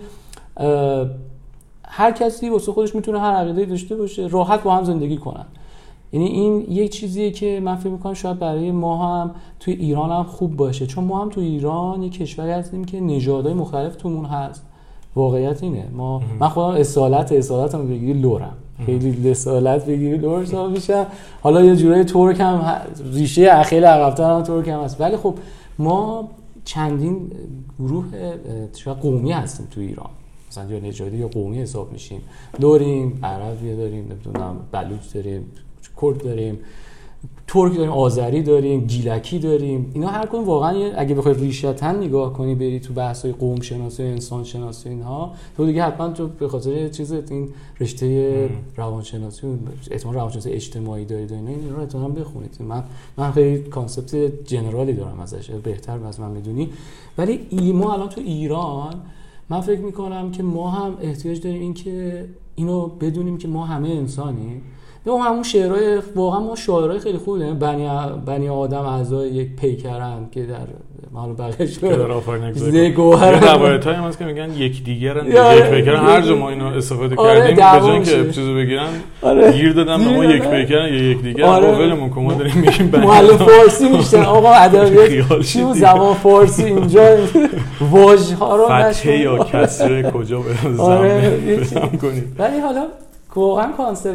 هر کسی واسه خودش میتونه هر عقیده‌ای داشته باشه، راحت با هم زندگی کنن. یعنی این یک چیزیه که من فکر می‌کنم شاید برای ما هم توی ایران هم خوب باشه، چون ما هم توی ایران یک کشوری هستیم که نژادهای مختلف تومون هست. واقعیت اینه. من خودم اصالتم بگیری لورم، خیلی اصالت بگیری لور حساب میشم. حالا یه جورای ترک هم ریشه اخیل عقب‌تر هم ترک هم هست، ولی خب ما چندین گروه شاید قومی هستیم توی ایران، مثلا یا نژادی یا قومی حساب میشیم. داریم عربی داریم، نمیدونم بلوچ داریم، کرد داریم، ترک داریم، آذری داریم، گیلکی داریم. اینا هر کدوم واقعا اگه بخوای ریشه‌تن نگاه کنی بری تو بحث‌های قوم شناسی، انسان شناسی اینها، تو دیگه حتما تو به خاطر چیز این رشته روانشناسی و احتمال روانشناسی اجتماعی دارید و اینا رو احتمالاً بخونید. من خیلی کانسپت جنرالی دارم ازش، بهتر از من میدونی. ولی ما الان تو ایران من فکر میکنم که ما هم احتیاج داریم این که اینو بدونیم که ما همه انسانیم. و همون شعرهای واقعا ما شاعرای خیلی خوبی داریم، بنی آدم اعضای یک پیکرن که در مالو بغلش زگوهر روایتایی هست که میگن یک دیگرن یک پیکرن. هر جا ما اینو استفاده کردیم به جای اینکه چیزو بگیرن گیر دادن ما یک پیکرن یا یک دیگر. آقا ولمون کن، ما داریم میگیم معلم فارسی میشن آقا ادبیات چی زبان فارسی اینجا واژه ها رو فتحه یا کسره کجا بزنیم کنید. ولی حالا واقعا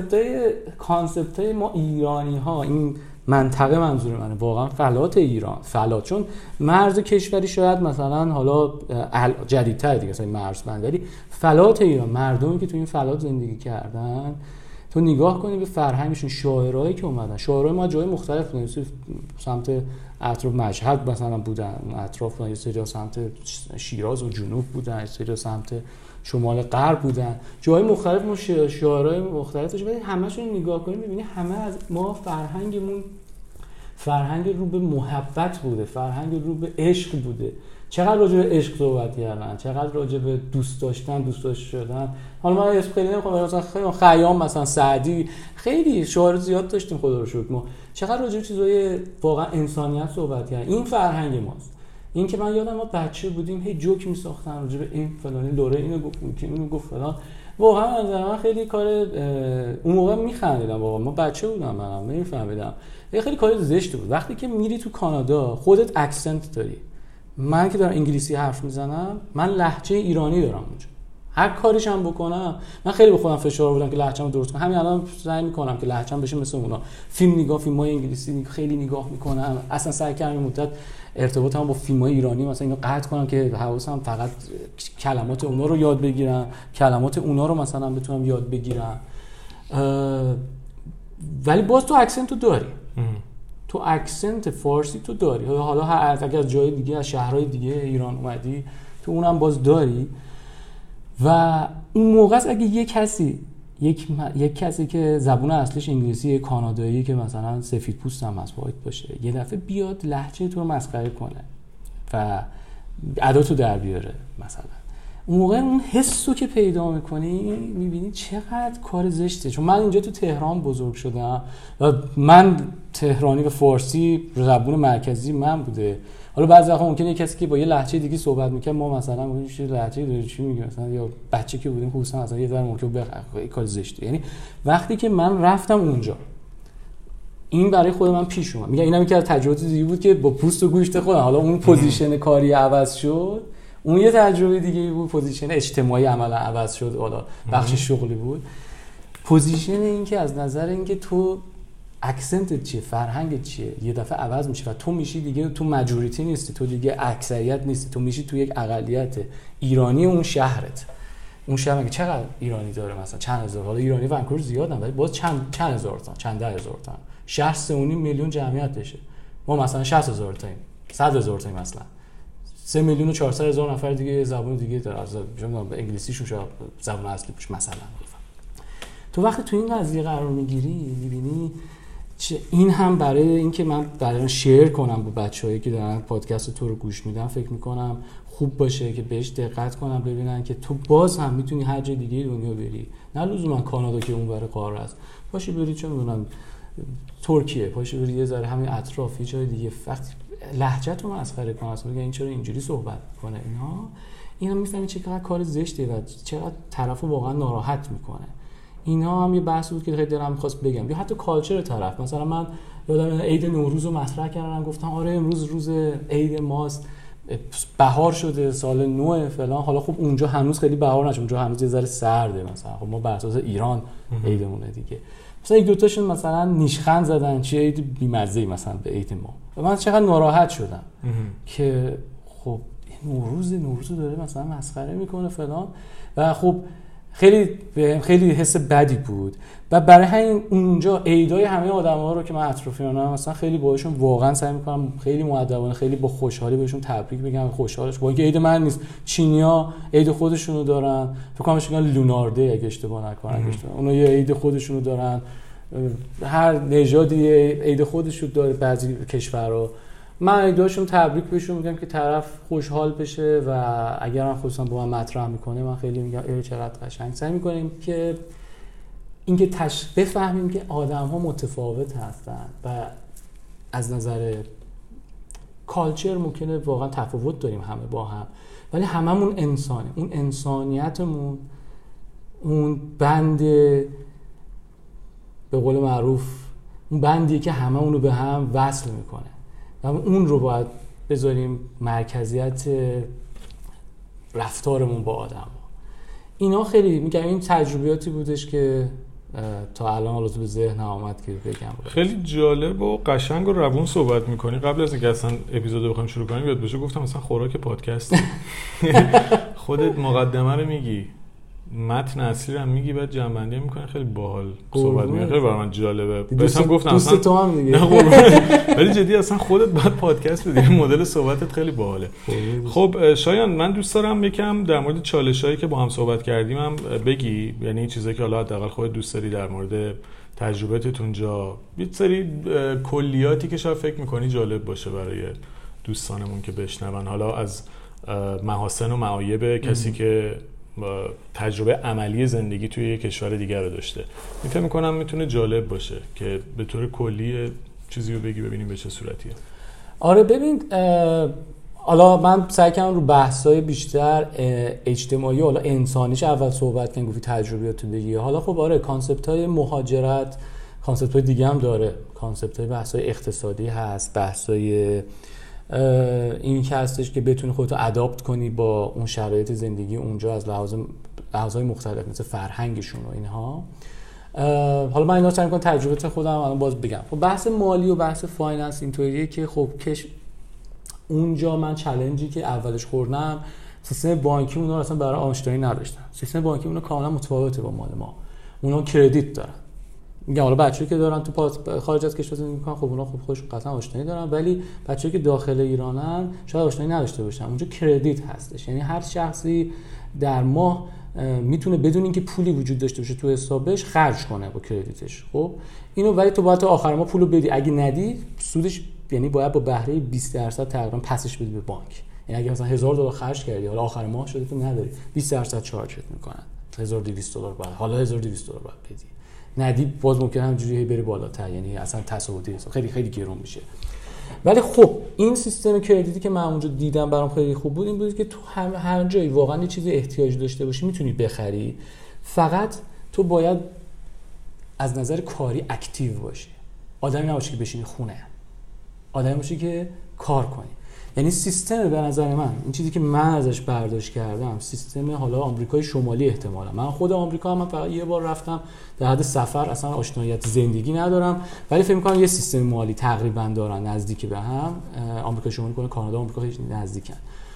کانسپتای ما ایرانی ها، این منطقه منظور منه واقعا فلات ایران، فلات، چون مرز کشوری شاید مثلا حالا جدیدتر دیگه مثلا مرز بند، ولی فلات ایران، مردمی که تو این فلات زندگی کردن، تو نگاه کنی به فرهنگشون، شاعرایی که اومدن، شاعرای ما جای مختلف بودن، سمت اطراف مشهد مثلا بودن، اطراف یه سری سمت شیراز و جنوب بودن، یه سری سمت شمال غرب بودن، جای مختلف ما شاعرای مختلفش، ولی همه‌شون نگاه کنیم می‌بینی همه از ما فرهنگمون فرهنگ رو به محبت بوده، فرهنگ رو به عشق بوده. چقدر راجع به عشق صحبت کردن، چقدر راجع به دوست داشتن، دوست داشته شدن. حالا من اسم خیلی نمی‌خوام، مثلا خیلی خیام، مثلا سعدی، خیلی شاعر زیاد داشتیم خدا رو شکر. ما چقدر راجع به چیزای واقعا انسانیت صحبت کردن. این فرهنگ ماست. این که من یادم ما بچه بودیم هی جوک می‌ساختن راجع به این فلانی لوره اینو گفت که اینو گفت فلان. واقعا از من خیلی کار اون موقع می‌خندیدم، واقعا ما بچه بودم، منم نمی‌فهمیدم. خیلی کار زشت بود. وقتی که میری تو کانادا خودت اکسنت داری. من که دارم انگلیسی حرف میزنم، من لهجه ایرانی دارم اونجا. هر کاریش هم بکنم، من خیلی به خودم فشار آوردم که لهجه‌مو درست کنم. همین الان سعی می‌کنم که لهجه‌م بشه مثل اونا. فیلم‌های انگلیسی خیلی نگاه می‌کنم. اصلا سعی کردم مدت ارتباطم با فیلم‌های ایرانی مثلا اینو قطع کنم که حواسم فقط کلمات اونا رو یاد بگیرم، کلمات اونا رو مثلا بتونم یاد بگیرم. ولی باز تو اکسنت رو داری. تو اکسنت فارسی تو داری. حالا اگر از جای دیگه، از شهرهای دیگه ایران اومدی، تو اونم باز داری. و اون موقع است اگه یک کسی که زبون اصلیش انگلیسی، کانادایی که مثلا سفید پوست هم هست، وایت باشه، یه دفعه بیاد لهجه تو رو مسخره کنه و اداتو در بیاره مثلا، اون موقع اون حسو که پیدا میکنی میبینی چقدر کار زشته. چون من اینجا تو تهران بزرگ شدم و من تهرانی و فارسی زبون مرکزی من بوده. حالا بعضی وقتا ممکنه کسی که با یه لهجه دیگه صحبت میکنه، ما مثلا میگیم لهجه داره چی میگه، مثلا یا بچه که بودیم خصوصا مثلا یه ذره ممکنه کار زشته. یعنی وقتی که من رفتم اونجا این برای خود من پیش اومد. میگم اینم یکی از تجربیات دیگه بود که با پوست و گوشت خودم، حالا اون پوزیشن کاری عوض شد، اون یه تجربه دیگه بود، پوزیشن اجتماعی عملا عوض شد، حالا بخش شغلی بود. پوزیشن این که از نظر اینکه تو اکسنتت چیه، فرهنگت چیه، یه دفعه عوض میشه و تو میشی دیگه، تو ماجوریتی نیستی، تو دیگه اکثریت نیستی، تو میشی تو یک اقلیت ایرانی اون شهرت. اون شهر که چقدر ایرانی داره، مثلا چند هزار، حالا ایرانی ونکوور زیادن ولی باز چند هزار تا، چند ده هزار تا. شهر 3.5 میلیون جمعیتشه. ما مثلا 60,000 تاییم، 100,000 تاییم، مثلا 3,400,000 نفر دیگه زبان دیگه داره، از انگلیسیشون شاید زبان اصلی باشه مثلا. تو وقتی تو این قضیه قرار میگیری میبینی این هم برای اینکه من برای شیر کنم با بچه‌هایی که دارن پادکست تو رو گوش میدن، فکر میکنم خوب باشه که بهش دقت کنم، ببینن که تو باز هم میتونی هر جای دیگه دنیا بری، نه لزوما کانادا که اونور قاره است، پاشی بری چه میدونم ترکیه، پاشی بری یه ذره همین اطراف یه جای دیگه، وقتی لهجه‌تو مسخره کنن اصلا میگن این چرا اینجوری صحبت کنه، اینا میفهمی چقدر کار زشته و چقدر طرفو واقعا ناراحت میکنه. اینا هم یه بحث بود که خیلی دلم می‌خواست بگم. یا حتی کالچر طرف، مثلا من یادم عید نوروز رو مطرح کردم، گفتم آره امروز روز عید ماست، بهار شده، سال نو فلان. حالا خب اونجا هنوز خیلی بهار نشد، اونجا هنوز یه ذره سرده، مثلا خب ما بر اساس ایران عیدمونه دیگه. مثلا یک دو تاشون مثلا نیشخند زدن چه عید بی‌مزه‌ای مثلا به عید ما، و من چقدر ناراحت شدم که خب نوروز داره مثلا مسخره میکنه فلان. و خب خیلی حس بدی بود و برای همین اونجا عیدای همه آدم‌ها رو که من اطرافیانم مثلا خیلی باهاشون واقعا سعی می‌کنم خیلی مؤدبانه، خیلی با خوشحالی بهشون تبریک بگم، خوشحالش با اینکه عید من نیست، چینی‌ها عید خودشونو دارن، فکر کنم بهش میگن لوناردی اگه اشتباه نکنم، اونا یه عید خودشونو دارن، هر نژادی عید خودشو داره، بعضی کشورها. من ایدهاشون تبریک بهشون میگم که طرف خوشحال بشه و اگر هم خصوصا با من مطرح میکنه من خیلی میگم چقدر قشنگ. سعی میکنیم که اینکه بفهمیم که آدم‌ها متفاوت هستن و از نظر کالچر ممکنه واقعا تفاوت داریم همه با هم، ولی هممون انسانیم. اون انسانیتمون، اون بند به قول معروف، اون بندی که هممون رو به هم وصل میکنه و اون رو باید بذاریم مرکزیت رفتارمون با آدم ها. اینا خیلی میگم این تجربیاتی بودش که تا الان حالا تو به ذهنم آمد که بگم. خیلی جالب و قشنگ و روون صحبت میکنی. قبل از اینکه اصلا اپیزودو بخوایم شروع کنیم یاد بشه گفتم مثلا خوراک پادکست خودت مقدمه رو میگی، متن اصلی رو هم میگی، بعد جنبندی هم میکنی، خیلی باحال صحبت میکنی، خیلی برای من جالبه. بهشم گفتم دوست تو هم دیگه ولی جدی اصلا خودت باید پادکست بدی، مدل صحبتت خیلی باحاله. خب شایان، من دوست دارم یکم در مورد چالشایی که با هم صحبت کردیم هم بگی، یعنی چیزایی که حالا حداقل خودت دوست داری در مورد تجربتت اونجا، یه سری کلیاتی که شاید فکر میکنی جالب باشه برای دوستانمون که بشنون، حالا از محاسن و معایب کسی که تجربه عملی زندگی توی یک کشور دیگر رو داشته. فکر می‌کنم میتونه جالب باشه که به طور کلی چیزی رو بگی ببینیم به چه صورتیه. آره ببین، حالا من سعی کردم رو بحث‌های بیشتر اجتماعی حالا انسانیش اول صحبت کنم، گفتی تجربیاتو بگی. حالا خب آره کانسپت‌های مهاجرت، کانسپت‌های دیگه هم داره، کانسپت‌های بحث‌های اقتصادی هست، بحث‌های این که هستش که بتونی خودتو اداپت کنی با اون شرایط زندگی اونجا از لحاظهای مختلف مثل فرهنگشون و اینها. حالا من اینا سعی می‌کنم تجربه خودم الان باز بگم. خب بحث مالی و بحث فایننس اینطوریه که خب اونجا من چالنجی که اولش خوردم، سیستم بانکی اونا اصلا برای آشنایی نداشتن. سیستم بانکی اونا کاملا متفاوته با مال ما. اونا کردیت دارن. میگم حالا بچه‌ای که دارن تو خارج از کشور زندگی می‌کنن خب اونا خب خودشون قطعا آشنایی دارن، ولی بچه‌ای که داخل ایرانن شاید آشنایی نداشته باشن. اونجا کردیت هستش، یعنی هر شخصی در ماه میتونه بدون اینکه پولی وجود داشته باشه تو حسابش خرج کنه با کردیتش. خب اینو ولی تو باید تا آخر ماه پولو بدی، اگه ندی سودش یعنی باید با بهره 20% تقریبا پسش بدی به بانک. یعنی اگه مثلا $1000 خرج کردی حالا آخر ماه شده تو نداری 20% چارجت میکنن، $1200 بعد حالا $1200 باید بدی، ندی باز ممکنه همجوری بری بالاتر، یعنی اصلا تصاوتی خیلی خیلی گرون میشه. ولی خب این سیستم کردیتی که من اونجا دیدم برام خیلی خوب بود، این بود که تو هر جایی واقعا یه چیزی احتیاج داشته باشی میتونی بخری، فقط تو باید از نظر کاری اکتیو باشی. آدمی نباشی که بشینی خونه، آدمی باشی که کار کنی. یعنی سیستم به نظر من، این چیزی که من ازش برداشت کردم، سیستم حالا آمریکای شمالی احتمالا، من خود آمریکا من فقط یه بار رفتم در حد سفر، اصلا آشناییت زندگی ندارم، ولی فکر می‌کنم یه سیستم مالی تقریبا دارن نزدیک به هم. آمریکا شمالی کنه کانادا آمریکا خیلی نزدیکن.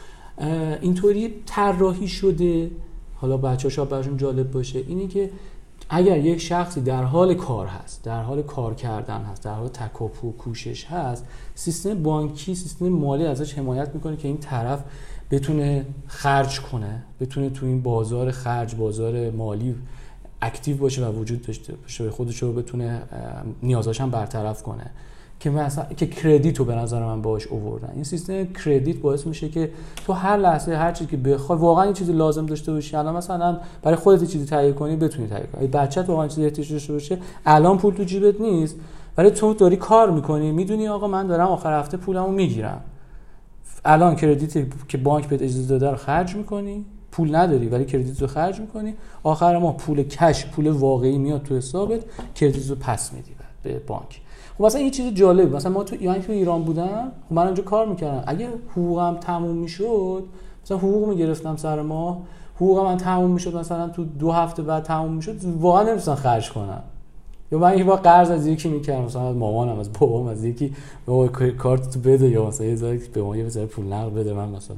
اینطوری طراحی شده. حالا بچه‌ها شاید براشون جالب باشه اینی که اگر یک شخصی در حال کار هست، در حال کار کردن هست، در حال تکاپو کوشش هست، سیستم بانکی، سیستم مالی ازش حمایت میکنه که این طرف بتونه خرج کنه، بتونه تو این بازار خرج، بازار مالی اکتیو باشه و وجود داشته باشه، خودش رو بتونه نیازاش هم برطرف کنه. که مثلا که کردیت رو به نظر من باهاش آوردن. این سیستم کردیت باعث میشه که تو هر لحظه هر چیزی که بخوای واقعا این چیزی لازم داشته باشی، الان مثلا برای خودت چیزی تهیه کنی بتونی تهیه کنی. بچه‌ت واقعا چیزی احتیاج داشته باشه، الان پول تو جیبت نیست ولی تو داری کار میکنی، میدونی آقا من دارم آخر هفته پولمو میگیرم. الان کردیتی که بانک بهت اجازه داده رو خرج میکنی، پول نداری ولی کردیت رو خرج میکنی، آخر ماه پول کش، پول واقعی میاد تو حسابت، کردیت رو پس میدی به بانک. خب مثلا این چیز جالب، مثلا ما تو ایران بودم، خب من اونجا کار میکردم، اگه حقوقم تموم میشد، مثلا حقوق میگرفتم سر ماه، حقوق من تموم میشد مثلا تو 2 هفته بعد تموم میشد، واقعا نمیتونم خرج کنم. یا من یه بار قرض از یکی میکردم، مثلا از مامانم، از بابام، از یکی کارت تو بده، یا مثلا یه ذره به ما یه ذره پول نقد بده من مثلا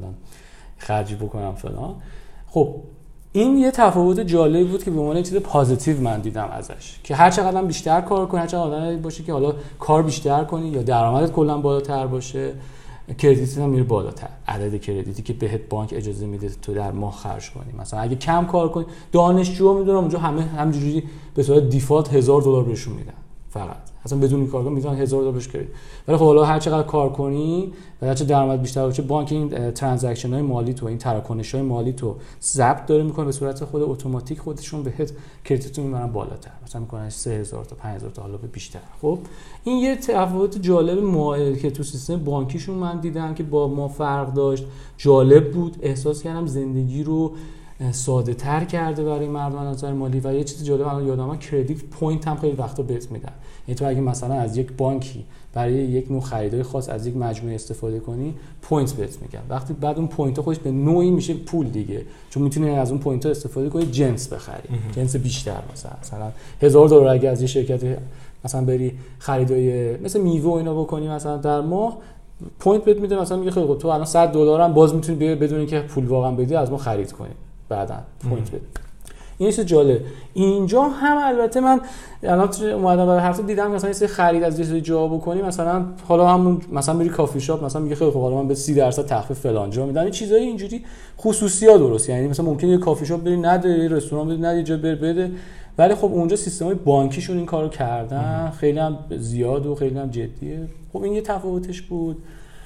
خرجی بکنم فلان. خب این یه تفاوت جالبی بود که به عنوان چیز پوزیتیو من دیدم ازش، که هر چقدر بیشتر کار کنی، هر چقدر آدمی باشه که حالا کار بیشتر کنی یا درآمدت کلا بالاتر باشه، کردیتت هم میره بالاتر. عدد کردیتی که بهت بانک اجازه میده تو در ماه خرج کنی، مثلا اگه کم کار کنی، دانشجوها میدونم اونجا همینجوری به صورت دیفالت $1000 بهشون میدن، فقط اصلا بدون این کار کنی میتونن $1000 بهش کردیت. ولی خب حالا هر چقدر کار کنی و هر چقدر درآمد بیشتر باشه، بانک این ترانزکشن های مالی تو، این تراکنش های مالی تو ضبط داره میکنه به صورت خود اتوماتیک، خودشون بهت کردیت میبرن بالاتر، مثلا میکنن 3000 تا 5000 تا حالا به بیشتر. خب این یه تفاوت جالب مایل که تو سیستم بانکیشون من دیدم که با ما فرق داشت، جالب بود، احساس کردم زندگی رو ساده تر کرده برای مردم از نظر مالی. و یه چیز جالب الان یادمه، کردیت پوینت هم خیلی وقتا بهت میدن. یعنی تو اگه مثلا از یک بانکی برای یک نوع خریدای خاص از یک مجموعه استفاده کنی، پوینت بهت میگن. وقتی بعد اون پوینت خودش به نوعی میشه پول دیگه، چون میتونی از اون پوینت ها استفاده کنی جنس بخری، جنس بیشتر. مثلا $1000 اگه از یه شرکت مثلا بری خریدای مثلا میوه و اینا بکنی، مثلا در ماه پوینت بهت میده، مثلا میگه خیلی خوب تو الان $100 هم باز میتونی بدون اینکه پول واقعا بدی از ما خرید کنی، بعداً پوینت بده. این چیز جالب. اینجا هم البته من الان اومدم برای هفته دیدم مثلا یه سری خرید از یه سری جا بکنی، مثلا حالا همون مثلا میری کافی شاپ، مثلا میگه خیلی خوب حالا من به 30% تخفیف فلان جا میدم. این چیزای اینجوری خصوصیات درست، یعنی مثلا ممکنه یه کافی شاپ بری نده، یه رستوران بری نده، جا بده، ولی خب اونجا سیستمای بانکیشون این کارو کردن، خیلی هم زیاد و خیلی هم جدیه. خب این یه تفاوتش بود.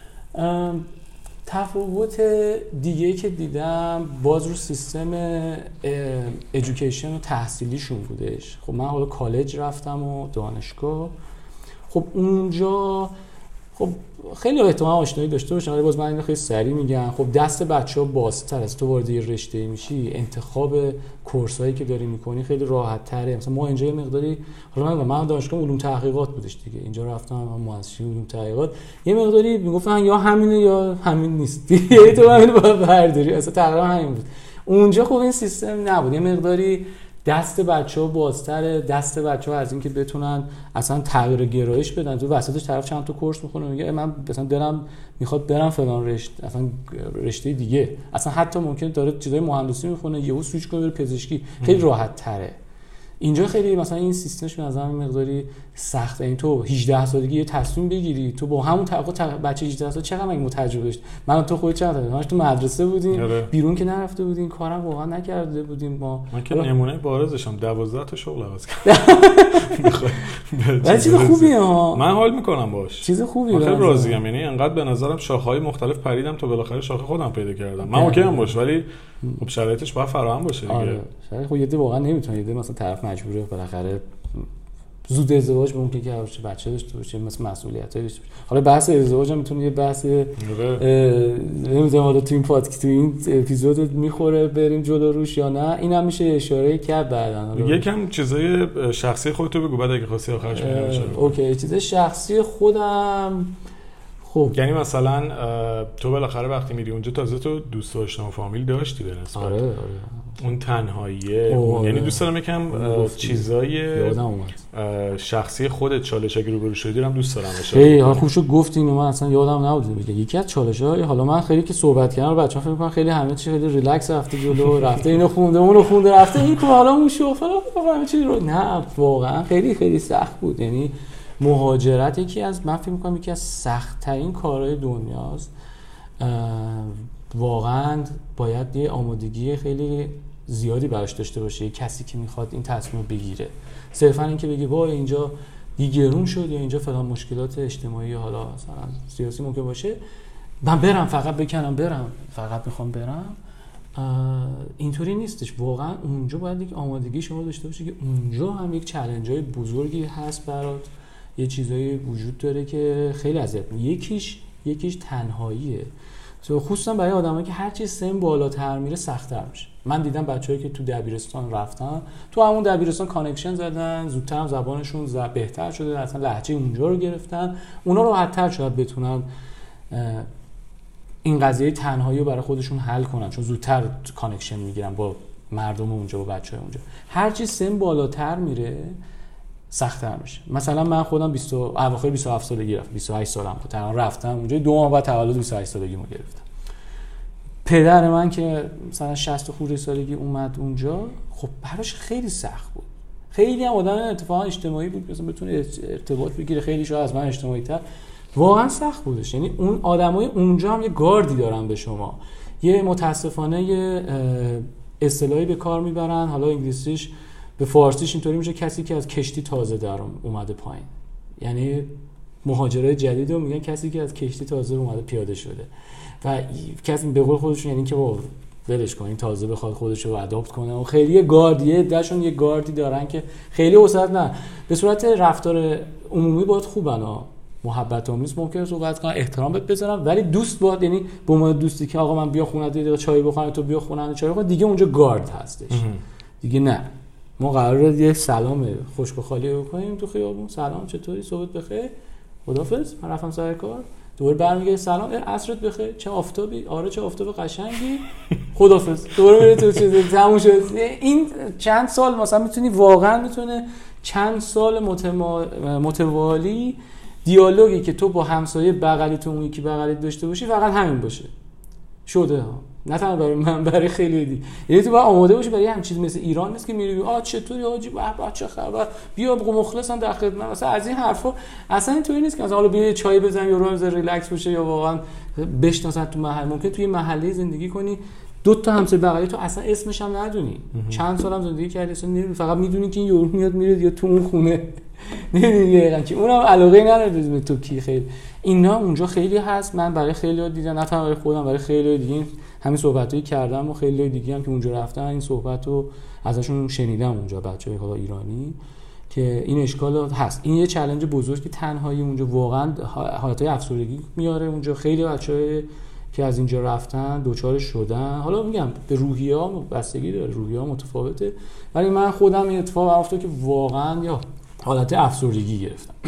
تفاوت دیگه که دیدم باز رو سیستم ادویکیشن و تحصیلیشون بودش. خب من حالا کالج رفتم و دانشگاه، خب اونجا خب خیلی احتمال آشنایی داشته باشن، ولی باز من اینو خیلی سریع میگم. خب دست بچه‌ها بازتر از تو وارد یه رشته میشی، انتخاب کورسایی که داری میکنی خیلی راحت تره. مثلا ما اینجا یه مقداری، حالا من دانشگاه علوم تحقیقات بودش دیگه، اینجا رفتم مهندسی علوم تحقیقات، یه مقداری میگفتن یا همینه یا همین نیست دیگه، تو همین باید برداری، اصلا تقریبا همین بود. اونجا خب این سیستم نبود، یه مقداری دست بچه‌ها بازتره، دست بچه‌ها از اینکه بتونن اصلا تغییر گرایش بدن. تو وسطش طرف چند تا کورس میخونه میگه من مثلا دلم میخواد برم فلان رشته، اصلا رشته دیگه، اصلا حتی ممکنه داره چیزای مهندسی میخونه یهو سویچ کنه بره پزشکی، خیلی راحت تره. اینجا خیلی مثلا این سیستمش به نظر من مقداری سخته. این تو 18 سالگی یه تصمیم بگیری، تو با همون بچه 18 سال چقدر مگه تجربه داشت؟ من تو خودت چقدر همش تو مدرسه بودیم، بیرون که نرفته بودیم، کارم واقعا نکرده بودیم ما. من که نمونه بارزشم 12 تا شغل عوض کردم. ولی چیز خوبیه ها، من حال میکنم باش، چیز خوبیه، خیلی راضیم. یعنی انقدر به نظرم شاخه‌های مختلف پریدم تا بالاخره شاخه خودم پیدا کردم. من اوکی ام باش، ولی خب شرایطش باید فراهم باشه دیگه. شاید خب یه ده واقعا نمیتونه، یه ده مثلا طرف مجبوره بالاخره زود ازدواج ممکنه که بچه داشته باشه، مثل مسئولیتایی داشته باشه. حالا بحث ازدواج هم میتونه یه بحث نمیدونم حالا تو این پادکست تو این اپیزود میخوره بریم جلو روش یا نه، اینم میشه اشاره کرد بعداً. یکم چیزای شخصی خودتو بگو بعد اگه خواستی آخرش میگم. اوکی، چیزای شخصی خودم. خب یعنی مثلا تو بالاخره وقتی میری اونجا تازه تو دوست آشنا و فامیل داشتی به نسبت. آره. اون تنهاییه یعنی دوست دارم یکم چیزای شخصی خودت چالشی که روبرو شدی رو دوست دارم بشه. خیلی خوب شد گفتی اینو، من اصلا یادم نبود بگم. یکی از چالش‌های حالا من خیلی که صحبت کردم بچه‌ها فکر می‌کنن خیلی همه چی خیلی ریلکس رفته جلو، رفته اینو خونده اونو خونده رفته این حالا اون شو فلان همه چی رو، نه واقعا خیلی خیلی سخت بود. یعنی مهاجرت یکی از من فکر می‌کنم یکی از سخت‌ترین کارهای دنیاست. واقعا باید یه آمادگی خیلی زیادی براش داشته باشه کسی که میخواد این تصمیم بگیره. صرفا این که بگی وای اینجا دیگرون شد یا اینجا فلان مشکلات اجتماعی حالا مثلا سیاسی ممکن باشه، من برم فقط بکنم برم فقط میخوام برم، اینطوری نیستش. واقعا اونجا باید یک آمادگی شما داشته باشه که اونجا هم یک چالنج‌های بزرگی هست برات، یه چیزایی وجود داره که خیلی اذیت می‌کنه. یکیش تنهاییه، خصوصا برای آدمایی که هر چی سن بالاتر میره سخت‌تر میشه. من دیدم بچه‌هایی که تو دبیرستان رفتن، تو همون دبیرستان کانکشن زدن، زودتر هم زبانشون بهتر شده، اصلا لهجه اونجا رو گرفتن، اونا راحت‌تر شاید بتونن این قضیه تنهایی رو برای خودشون حل کنن، چون زودتر کانکشن میگیرن با مردم اونجا و بچه‌های اونجا. هر چی سن بالاتر میره سخت‌تر میشه. مثلا من خودم اواخر 27 سالگی رفتم، 28 سالم بود تقریبا رفتم اونجا، 2 ماه بعد تولد 28 سالگیمو گرفتم. پدر من که مثلا 60 خورده سالگی اومد اونجا، خب براش خیلی سخت بود. خیلی هم آدم اتفاقا اجتماعی بود، مثلا بتونه ارتباط بگیره، خیلی شاید از من اجتماعی‌تر. واقعا سخت بودش. یعنی اون آدمای اونجا هم یه گاردی دارن به شما، یه متاسفانه یه اصطلاحی به کار میبرن، حالا انگلیسیش به فارسیش اینطوری میشه کسی که از کشتی تازه در اومده پایین. یعنی مهاجرای جدید رو میگن کسی که از کشتی تازه اومده پیاده شده و کسی به قول خودشون یعنی که ولش کنین تازه بخواد خودش رو اداپت کنه و خیلی یه گاردیه داشون یه گاردی دارن که خیلی وسعت نه. به صورت رفتار عمومی باید خوبن ها، محبت آمیز ممکنه صحبت کنن، احترام بهت بذارن، ولی دوست باید، یعنی به عنوان دوستی که آقا من بیا خونت یه چای بخورم تو بیا خونم چای بخور، دیگه اونجا گارد هستش دیگه. نه ما قراره یه سلام خشک و خالی بکنیم تو خیابون، سلام چطوری، صبحت بخیر، خدافظ، من رفتم سر کار، دوباره برمیگردی سلام، عصرت بخیر، چه آفتابی، آره چه آفتاب قشنگی، خدافظ، دوباره میره تو چیز تموم شد. این چند سال مثلا میتونه چند سال متوالی دیالوگی که تو با همسایه بغلیت و اون یکی بغلیت داشته باشی فقط همین باشه شده ها. نه تنها برای من، برای خیلی دی. یعنی تو باید آماده باشی برای همین چیز مثل ایران نیست که میری چطوری حاجی چه خبر، بیا مخلصم در خدمت، مثلا از این حرفا اصلا اینطوری نیست که مثلا حالا بیا چای بزن یا رو ریلکس بشه یا واقعا بشناسن تو محل. ممکن توی محله زندگی کنی 2 تا همسایه بغلی تو اصلا اسمش هم ندونی، چند سالم زندگی کردی اصلا نمیدونی، فقط میدونی که این یورو میاد میره یا تو اون خونه نمیدونی که اونم علاقه نداره به تو کی. خیلی اینا اونجا خیلی هست، من برای خیلی‌ها دیدم، نه تنها برای خودم برای خیلی‌ها دیگه همین صحبتایی کردم و خیلی‌های دیگه هم که اونجا رفتن این صحبتو ازشون شنیدم اونجا، بچه‌های حالا ایرانی، که این اشکال هست. این یه چالش بزرگی تنهایی اونجا واقعا حالتای افسردگی میاره اونجا. خیلی بچه‌ها که از اینجا رفتن دوچار شدن، حالا میگم به روحیه‌ها بستگی داره، روحیه‌ها متفاوته، ولی من خودم این اتفاق افتاد که واقعا یا حالت افسردگی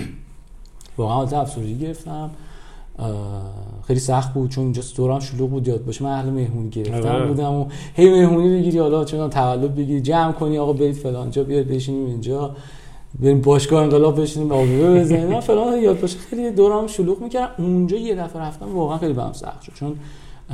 گرفتم. خیلی سخت بود چون اینجا دوران شلوغ بود، یاد باشه من اهل مهمونی گرفتم بودم و هی مهمونی بگیری، حالا چون تولد بگیری جمع کنی، آقا برید فلان جا، بیاد بشینیم اینجا، بریم باشگاه انقلاب بشینیم آبیو بزنیم فلان، یاد باشه. خیلی دوران شلوغ میکردم. اونجا یه دفعه رفتم واقعا خیلی برام سخت شد، چون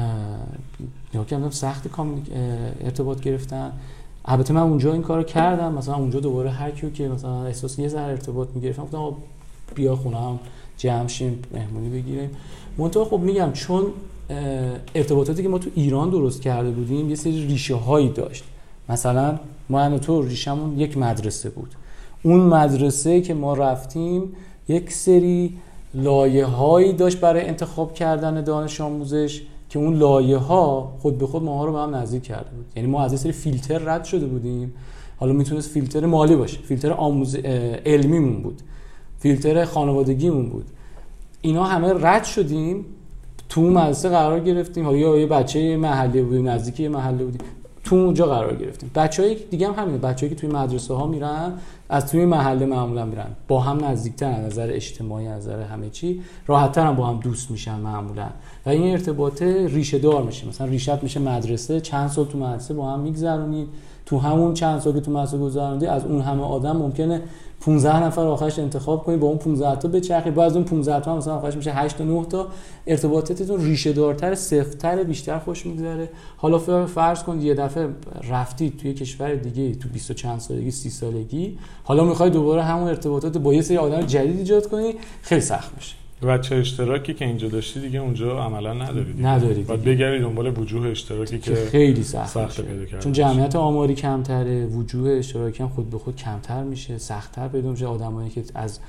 سخت ارتباط گرفتن. البته من اونجا این کارو کردم، مثلا اونجا دوباره هر کیو که مثلا احساس یه ذره ارتباط میگرفتم گفتم بیا خونم جمع شیم مهمونی بگیریم. منتها خب میگم چون ارتباطاتی که ما تو ایران درست کرده بودیم یه سری ریشه هایی داشت. مثلا من تو ریشمون یک مدرسه بود، اون مدرسه که ما رفتیم یک سری لایه‌هایی داشت برای انتخاب کردن دانش آموزش که اون لایه‌ها خود به خود ماها رو به هم نزدیک کرده بود. یعنی ما از یه سری فیلتر رد شده بودیم حالا میتونست فیلتر مالی باشه، فیلتر علمیمون بود، فیلتر خانوادگیمون بود. اینا همه رد شدیم، تو مدرسه قرار گرفتیم، حالا یا یه بچه محله بودیم، نزدیکی یه محله بودیم، تو اونجا قرار گرفتیم. بچهای دیگه هم همینه، بچه‌ای که توی مدرسه ها میرن از توی محله معمولا میرن، با هم نزدیک‌تر از نظر اجتماعی، از نظر همه چی راحت‌تر هم با هم دوست میشن معمولا و این ارتباط ریشه دار میشه. مثلا ریشت میشه مدرسه، چند سال تو مدرسه با هم میگذرونید، تو همون چند سال که تو مدرسه گذروندی از اون همه آدم ممکنه 15 نفر آخرش انتخاب کنی، با اون 15 تا بچرخی، بعد از اون 15 تا مثلا آخرش میشه 8 تا 9 تا. ارتباطاتتون ریشه دارتر، سفت‌تر، بیشتر خوش میگذره. حالا فرض کن یه دفعه رفتی توی کشور دیگه تو 20 و چند سالگی، 30 سالگی، حالا میخوای دوباره همون ارتباطات با یه سری آدم جدید ایجاد کنی، خیلی سخت میشه. بچه اشتراکی که اینجا داشتی دیگه اونجا عملا نداری. باید بگردی دنبال وجوه اشتراکی که خیلی سخت پیدا کردن، چون جمعیت آماری کمتره، وجوه اشتراکی هم خود به خود کمتر میشه، سخت‌تر پیدا میشه. آدمایی که از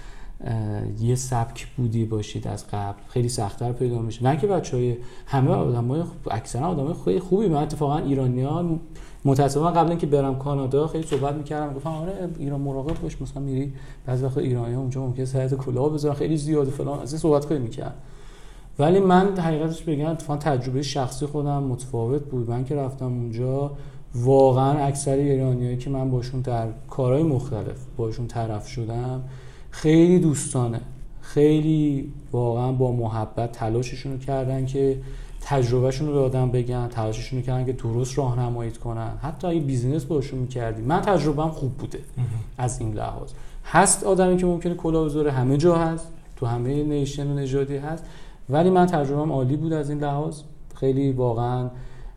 یه سبک بودی باشید از قبل خیلی سخت‌تر پیدا میشه. نه که بچهای همه آدمای اکثرا آدمای خیلی خوبی. من اتفاقا ایرانیان متأسفانه قبل اینکه برم کانادا خیلی صحبت می‌کردم، گفتم آره ایران مراقب باش، مثلا میری بعضی وقت ایرانی‌ها اونجا ممکنه سرت کلاه بذارن خیلی زیاده فلان، از این صحبت خیلی می‌کردم. ولی من حقیقتش بگم اتفاقا تجربه شخصی خودم متفاوت بود. من که رفتم اونجا واقعا اکثر ایرانیایی که من باشون در کارهای مختلف باشون طرف شدم خیلی دوستانه، خیلی واقعا با محبت تلاششون رو کردن که تجربهشون رو به آدم بگن، تلاششون رو کردن که درست راهنمایی کنن. حتی اگه بیزینس باشون می‌کردی، من تجربه‌ام خوب بوده از این لحاظ. هست آدمی که ممکنه کلاه بذاره، همه جا هست، تو همه نیشن و نژادی هست، ولی من تجربه‌ام عالی بود از این لحاظ. خیلی واقعا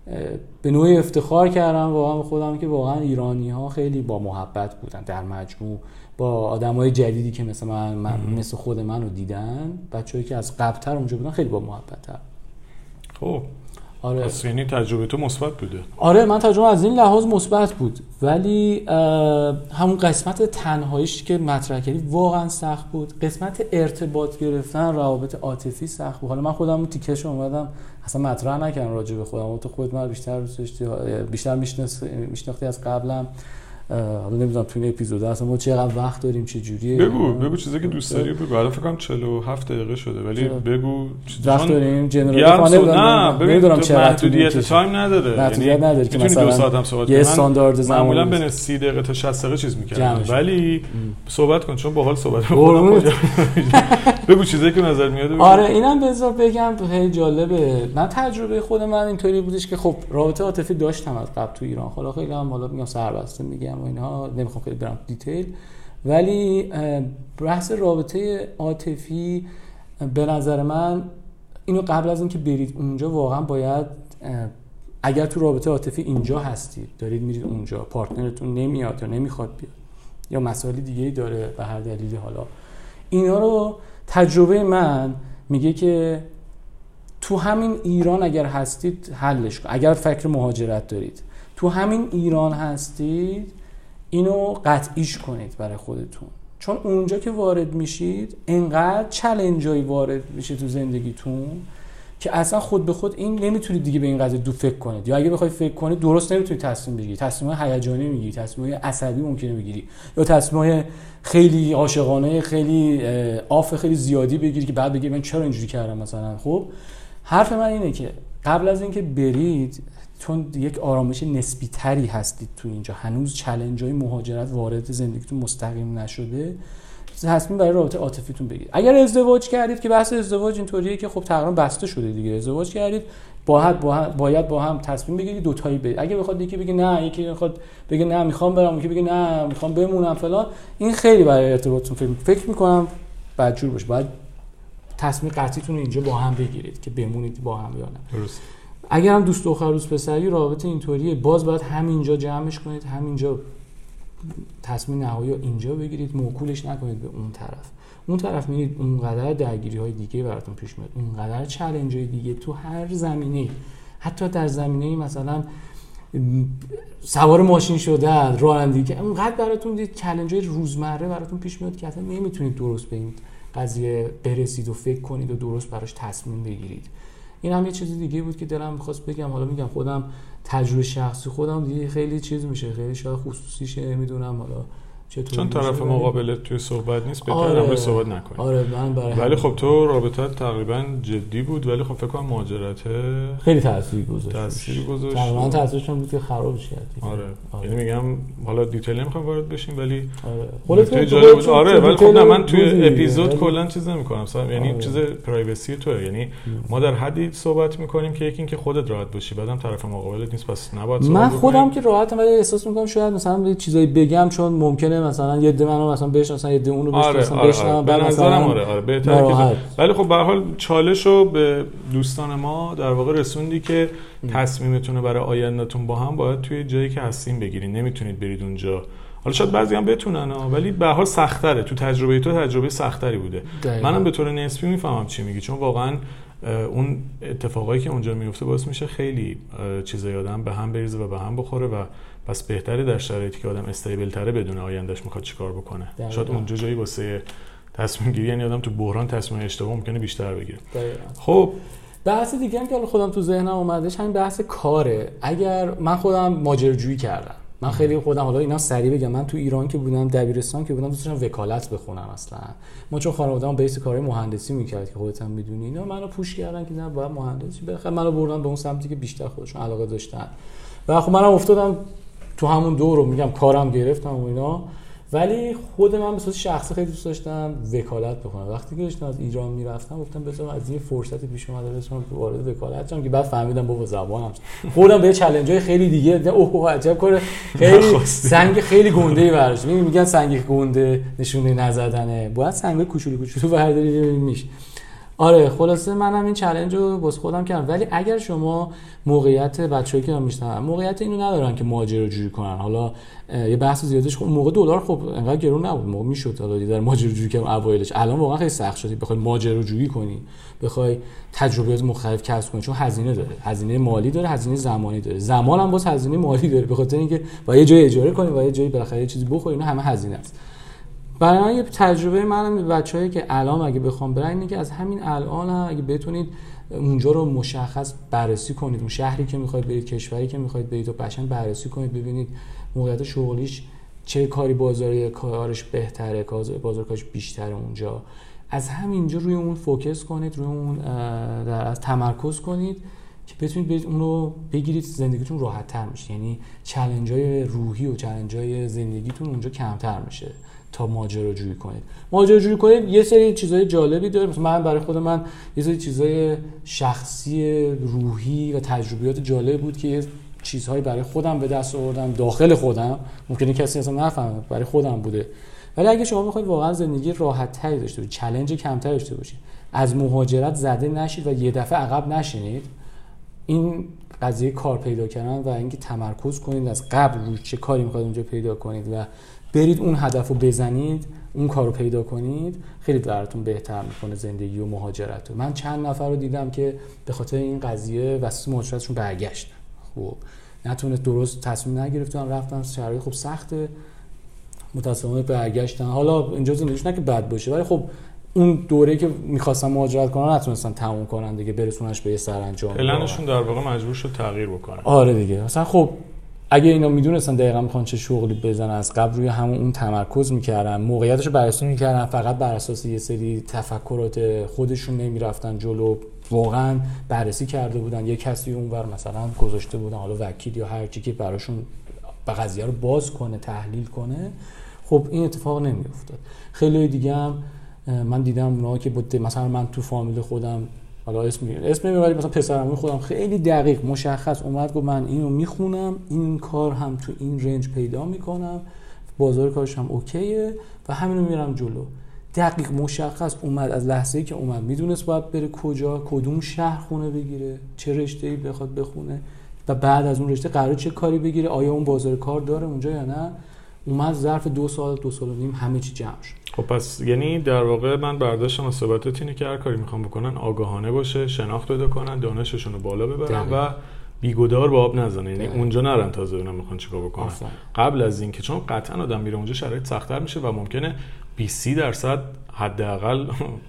به نوعی افتخار کردم واقعا به خودم که واقعا ایرانی‌ها خیلی با محبت بودن در مجموع، با آدمای جدیدی که مثل من مثل خود منو دیدن، بچه‌ای که از قبل‌تر اونجا بودن خیلی با محبت‌تر. خب آره پس یعنی تجربه تو مثبت بوده؟ آره من تجربه از این لحاظ مثبت بود، ولی همون قسمت تنهاییش که مطرح کردی واقعا سخت بود. قسمت ارتباط گرفتن، روابط عاطفی سخت بود. حالا من خودم اون تیکش اومدم اصلا مطرح نکردم راجع به خودم، تو خودت من بیشتر دوست داشتی، بیشتر میشناختی از قبلم. حالا نمیدونم تو این اپیزود اصلا ما چقدر وقت داریم، چه جوریه. بگو چیزی که دوست داری بگو. الان فکر کنم 47 دقیقه شده، ولی بگو وقت داریم. جنرال نمیدونم چقدر محدودیت تایم نداره، یعنی نداره که مثلا 2 ساعت هم صحبت یه استاندارد زمانی معمولا بین 30 دقیقه تا 60 دقیقه چیز می‌کنم، ولی صحبت کن چون باحال صحبت بگو چیزی که نظر میاد. آره اینم بذار بگم خیلی جالبه. من تجربه خود من اینطوری بودش که خب رابطه عاطفی داشتم از قبل تو ایران، حالا خیلی هم حالا میگم سربسته میگم و اینها، نمیخوام خیلی برم دیتیل، ولی بحث رابطه عاطفی به نظر من اینو قبل از اینکه برید اونجا واقعا باید، اگر تو رابطه عاطفی اینجا هستید دارید میرید اونجا، پارتنرتون نمیاد یا نمیخواد بیاد یا مسائل دیگه‌ای داره به هر دلیلی، حالا اینا رو تجربه من میگه که تو همین ایران اگر هستید حلش کن. اگر فکر مهاجرت دارید تو همین ایران هستید اینو قطعیش کنید برای خودتون، چون اونجا که وارد میشید انقدر چالنجای وارد میشه تو زندگیتون که اصلا خود به خود این نمیتونید دیگه به این قضیه فکر کنید، یا اگه بخوای فکر کنید درست نمیتونید تصمیم بگیرید، تصمیم‌های هیجانی میگیرید، تصمیم‌های عصبی ممکنه بگیری، یا تصمیم‌های خیلی عاشقانه خیلی خیلی زیادی بگیری که بعد بگی من چرا اینجوری کردم مثلا. خب حرف من اینه که قبل از اینکه برید، چون یک آرامش نسبی تری هستید تو اینجا، هنوز چالنج‌های مهاجرت وارد زندگیتون مستقیم نشده، تصمیم برای رابطه عاطفیتون بگیرید. اگر ازدواج کردید که بحث ازدواج اینطوریه که خب تقریبا بسته شده دیگه، ازدواج کردید باید با هم تصمیم بگیرید، دو تایی برید. اگه بخواد یکی بگه نه، یکی بخواد بگه نه میخوام برم، یکی بگه نه میخوام بمونم فلان، این خیلی برای ارتباطتون فکر میکنم بدجور باشه. باید تصمیم قطعیتون رو اینجا با هم بگیرید که بمونید با هم یا نه. درست. اگر هم دوست دختر دوست پسری رابطه اینطوریه، باز باید همینجا جمعش کنید، همینجا تصمیم نهایی رو اینجا بگیرید، موکولش نکنید به اون طرف میرید اونقدر درگیری‌های دیگه براتون پیش میاد، اونقدر چالنج‌های دیگه تو هر زمینه، حتی در زمینه مثلا سوار ماشین شدن، رانندگی، که اونقدر براتون دید چالنج‌های روزمره براتون پیش میاد که اصلا نمیتونید درست به این قضیه برسید و فکر کنید و درست براش تصمیم بگیرید. این هم یه چیزی دیگه بود که دلم می‌خواست بگم. حالا میگم خودم تجربه شخصی خودم دیگه خیلی چیز میشه، خیلی شاید خصوصیشه، نمیدونم حالا چطور چون طرف مقابل توی صحبت نیست بهتره آره. صحبت نکنی. آره من برای ولی خب تو رابطه تقریبا جدی بود، ولی خب فکر کنم مهاجرت خیلی تاثیر گذاشت. تقریبا تاثیرش هم بود که خرابش کرد. آره. یعنی میگم حالا دیتیل نمیخوام وارد بشیم ولی خودت آره ولی خب نه من توی اپیزود کلا چیز نمی‌کنم، یعنی چیز پرایوسی توئه، یعنی ما در حدی صحبت می‌کنیم که یکی اینکه خودت راحت باشی، بعدم طرف مقابلت نیست، پس نباید صحبت من خودم که راحتم، ولی احساس می‌کنم شاید مثلا یه چیزایی بگم چون ممکنه مثلا یه عده منو مثلا بشناسن، یه عده اونو بشناسن بعد مثلا آره بهتره که ولی خب به هر حال چالشو به دوستان ما در واقع رسوندی که تصمیمتون برای آیندهتون با هم باید توی جایی که هستین بگیرین، نمیتونید برید اونجا. حالا شاید بعضی هم بتونن ولی به هر حال سخت‌تره، تو تجربه تو تجربه سخت‌تری بوده. منم به طور نسبی میفهمم چی میگی، چون واقعا اون اتفاقایی که اونجا میفته باعث میشه خیلی چیزای آدم به هم بریزه و به هم بخوره و پس بهتره در شرایطی که آدم استیبل تره بدونه آیندهش میخواد چیکار بکنه. شاید اونجا جایی واسه تصمیم گیری، یعنی آدم تو بحران تصمیم اشتباه ممکنه بیشتر بگیره. خب بحث دیگه هم که خودم تو ذهنم اومدش همین بحث کاره. اگر من خودم ماجراجویی کردم، من خیلی خودم حالا اینا سریع بگم، من تو ایران که بودم، دبیرستان که بودم، دوست داشتم وکالت بخونم. اصلا ما چون خانواده‌ام بیس کارهای مهندسی می‌کرد که خودت هم می‌دونی، اینا منو پوش کردن که نه باید مهندسی بخونم، منو بردن به اون سمتی که بیشتر خودشون علاقه داشتن و خب منم افتادم تو همون دورو، میگم کارم گرفتم و اینا. ولی خود من به صورت شخصی خیلی دوست داشتم وکالت بخونم. وقتی که داشتم از ایران میرفتم گفتم بذارم از این فرصتی پیش اومده بذارم وارد وکالت شم، که بعد فهمیدم بابا زبانم خوردم به چالنج‌های خیلی دیگه. اوه عجب کار خیلی سنگ خیلی گنده‌ای براش. میگن سنگ گنده نشونه نزدنه، باید سنگ کوچولو برداری ببینیم میشه. آره خلاصه منم این چالش رو واسه خودم کردم. ولی اگر شما موقعیت بچه‌ای که میشنن موقعیت اینو ندارن که ماجراجویی کنن، حالا یه بحث زیادش خب موقع دلار خب انقدر گرون نبود، موقع میشد حالا در ماجراجویی کردن اوایلش. الان واقعا خیلی سخت شده بخوای ماجراجویی کنی، بخوای تجربیات مختلف کسب کنی، چون هزینه داره، هزینه مالی داره، هزینه زمانی داره. زمان هم باز هزینه مالی داره، به خاطر اینکه با یه جای اجاره کنی و یه جایی بالاخره یه چیزی بخوری، اینا همه هزینه است. برای من یه تجربه منم بچه‌ای که الان اگه بخوام برن اینه که از همین الان اگه بتونید اونجا رو مشخص بررسی کنید، اون شهری که می‌خواید برید، کشوری که می‌خواید برید رو قشنگ بررسی کنید، ببینید موقعیت شغلیش چه کاری بازاری کارش بهتره، بازار کارش بیشتره اونجا. از همینجا روی اون فوکس کنید، روی اون از تمرکز کنید که بتونید برید اون رو بگیرید، زندگیتون راحت‌تر میشه. یعنی چالنج‌های روحی و چالنج‌های زندگیتون اونجا کمتر میشه تا ماجراجویی کنید. ماجراجویی کنید یه سری چیزای جالبی داره. مثلا من برای خود من یه سری چیزای شخصی روحی و تجربیات جالب بود که یه چیزهایی برای خودم به دست آوردم، داخل خودم، ممکنه کسی اصلا نفهمه برای خودم بوده. ولی اگه شما بخواید واقعا زندگی راحت‌تری داشته باشید، چالش کمتر داشته باشید، از مهاجرت زده نشید و یه دفعه عقب نشینید، این قضیه کار پیدا کردن و اینکه تمرکز کنید از قبل رو چه کاری می‌خواید اونجا پیدا کنید و برید اون هدفو بزنید، اون کارو پیدا کنید، خیلی براتون بهتر میکنه زندگی و مهاجرت رو. من چند نفر رو دیدم که به خاطر این قضیه واسه مهاجرتشون برگشتن، خب نتونست درست تصمیم نگرفتن، رفتن شرایط خب سخته، متأسفانه برگشتن. حالا اینجا زندگیش نه که بد باشه، ولی خب اون دوره‌ای که می‌خواستن مهاجرت کنن نتونستن تموم کنن دیگه، برسونش به یه سرانجام. پلنشون در واقع مجبور شد تغییر بکنن. آره دیگه. مثلا خب اگه اینا میدونستن دقیقاً میخوان چه شغلی بزنن، از قبل روی همون اون تمرکز میکردن، موقعیتشو بررسی میکردن، فقط بر اساس یه سری تفکرات خودشون نمیرفتن جلو، واقعاً بررسی کرده بودن، یه کسی اونور مثلا گذاشته بودن، حالا وکیل یا هر چی که براشون به قضیه رو باز کنه، تحلیل کنه، خب این اتفاق نمیافتاد. خیلی دیگه هم من دیدم اونها که بود، مثلا من تو فامیل خودم، حالا اسم نمیبرم، مثلا پسرعموی خودم خیلی دقیق مشخص اومد گفت من اینو میخونم، این کار هم تو این رنج پیدا میکنم، بازار کارش هم اوکیه و همینو میرم جلو. دقیق مشخص اومد، از لحظه‌ای که اومد میدونست باید بره کجا، کدوم شهر خونه بگیره، چه رشته‌ای بخواد بخونه و بعد از اون رشته قراره چه کاری بگیره، آیا اون بازار کار داره اونجا یا نه. اومد ظرف 2 سال 2 سال و نیم همه چی جمع شد. خب پس یعنی در واقع من برداشتم از صحبتت اینه که هر کاری میخوام بکنن آگاهانه باشه، شناخت پیدا کنن، دانششون رو بالا ببرن و بیگدار به آب نزنن، یعنی اونجا نرن تازه ببینن میخوان چیکار بکنن قبل از این که، چون قطعا آدم میره اونجا شرایط سخت‌تر میشه و ممکنه 20-30% حداقل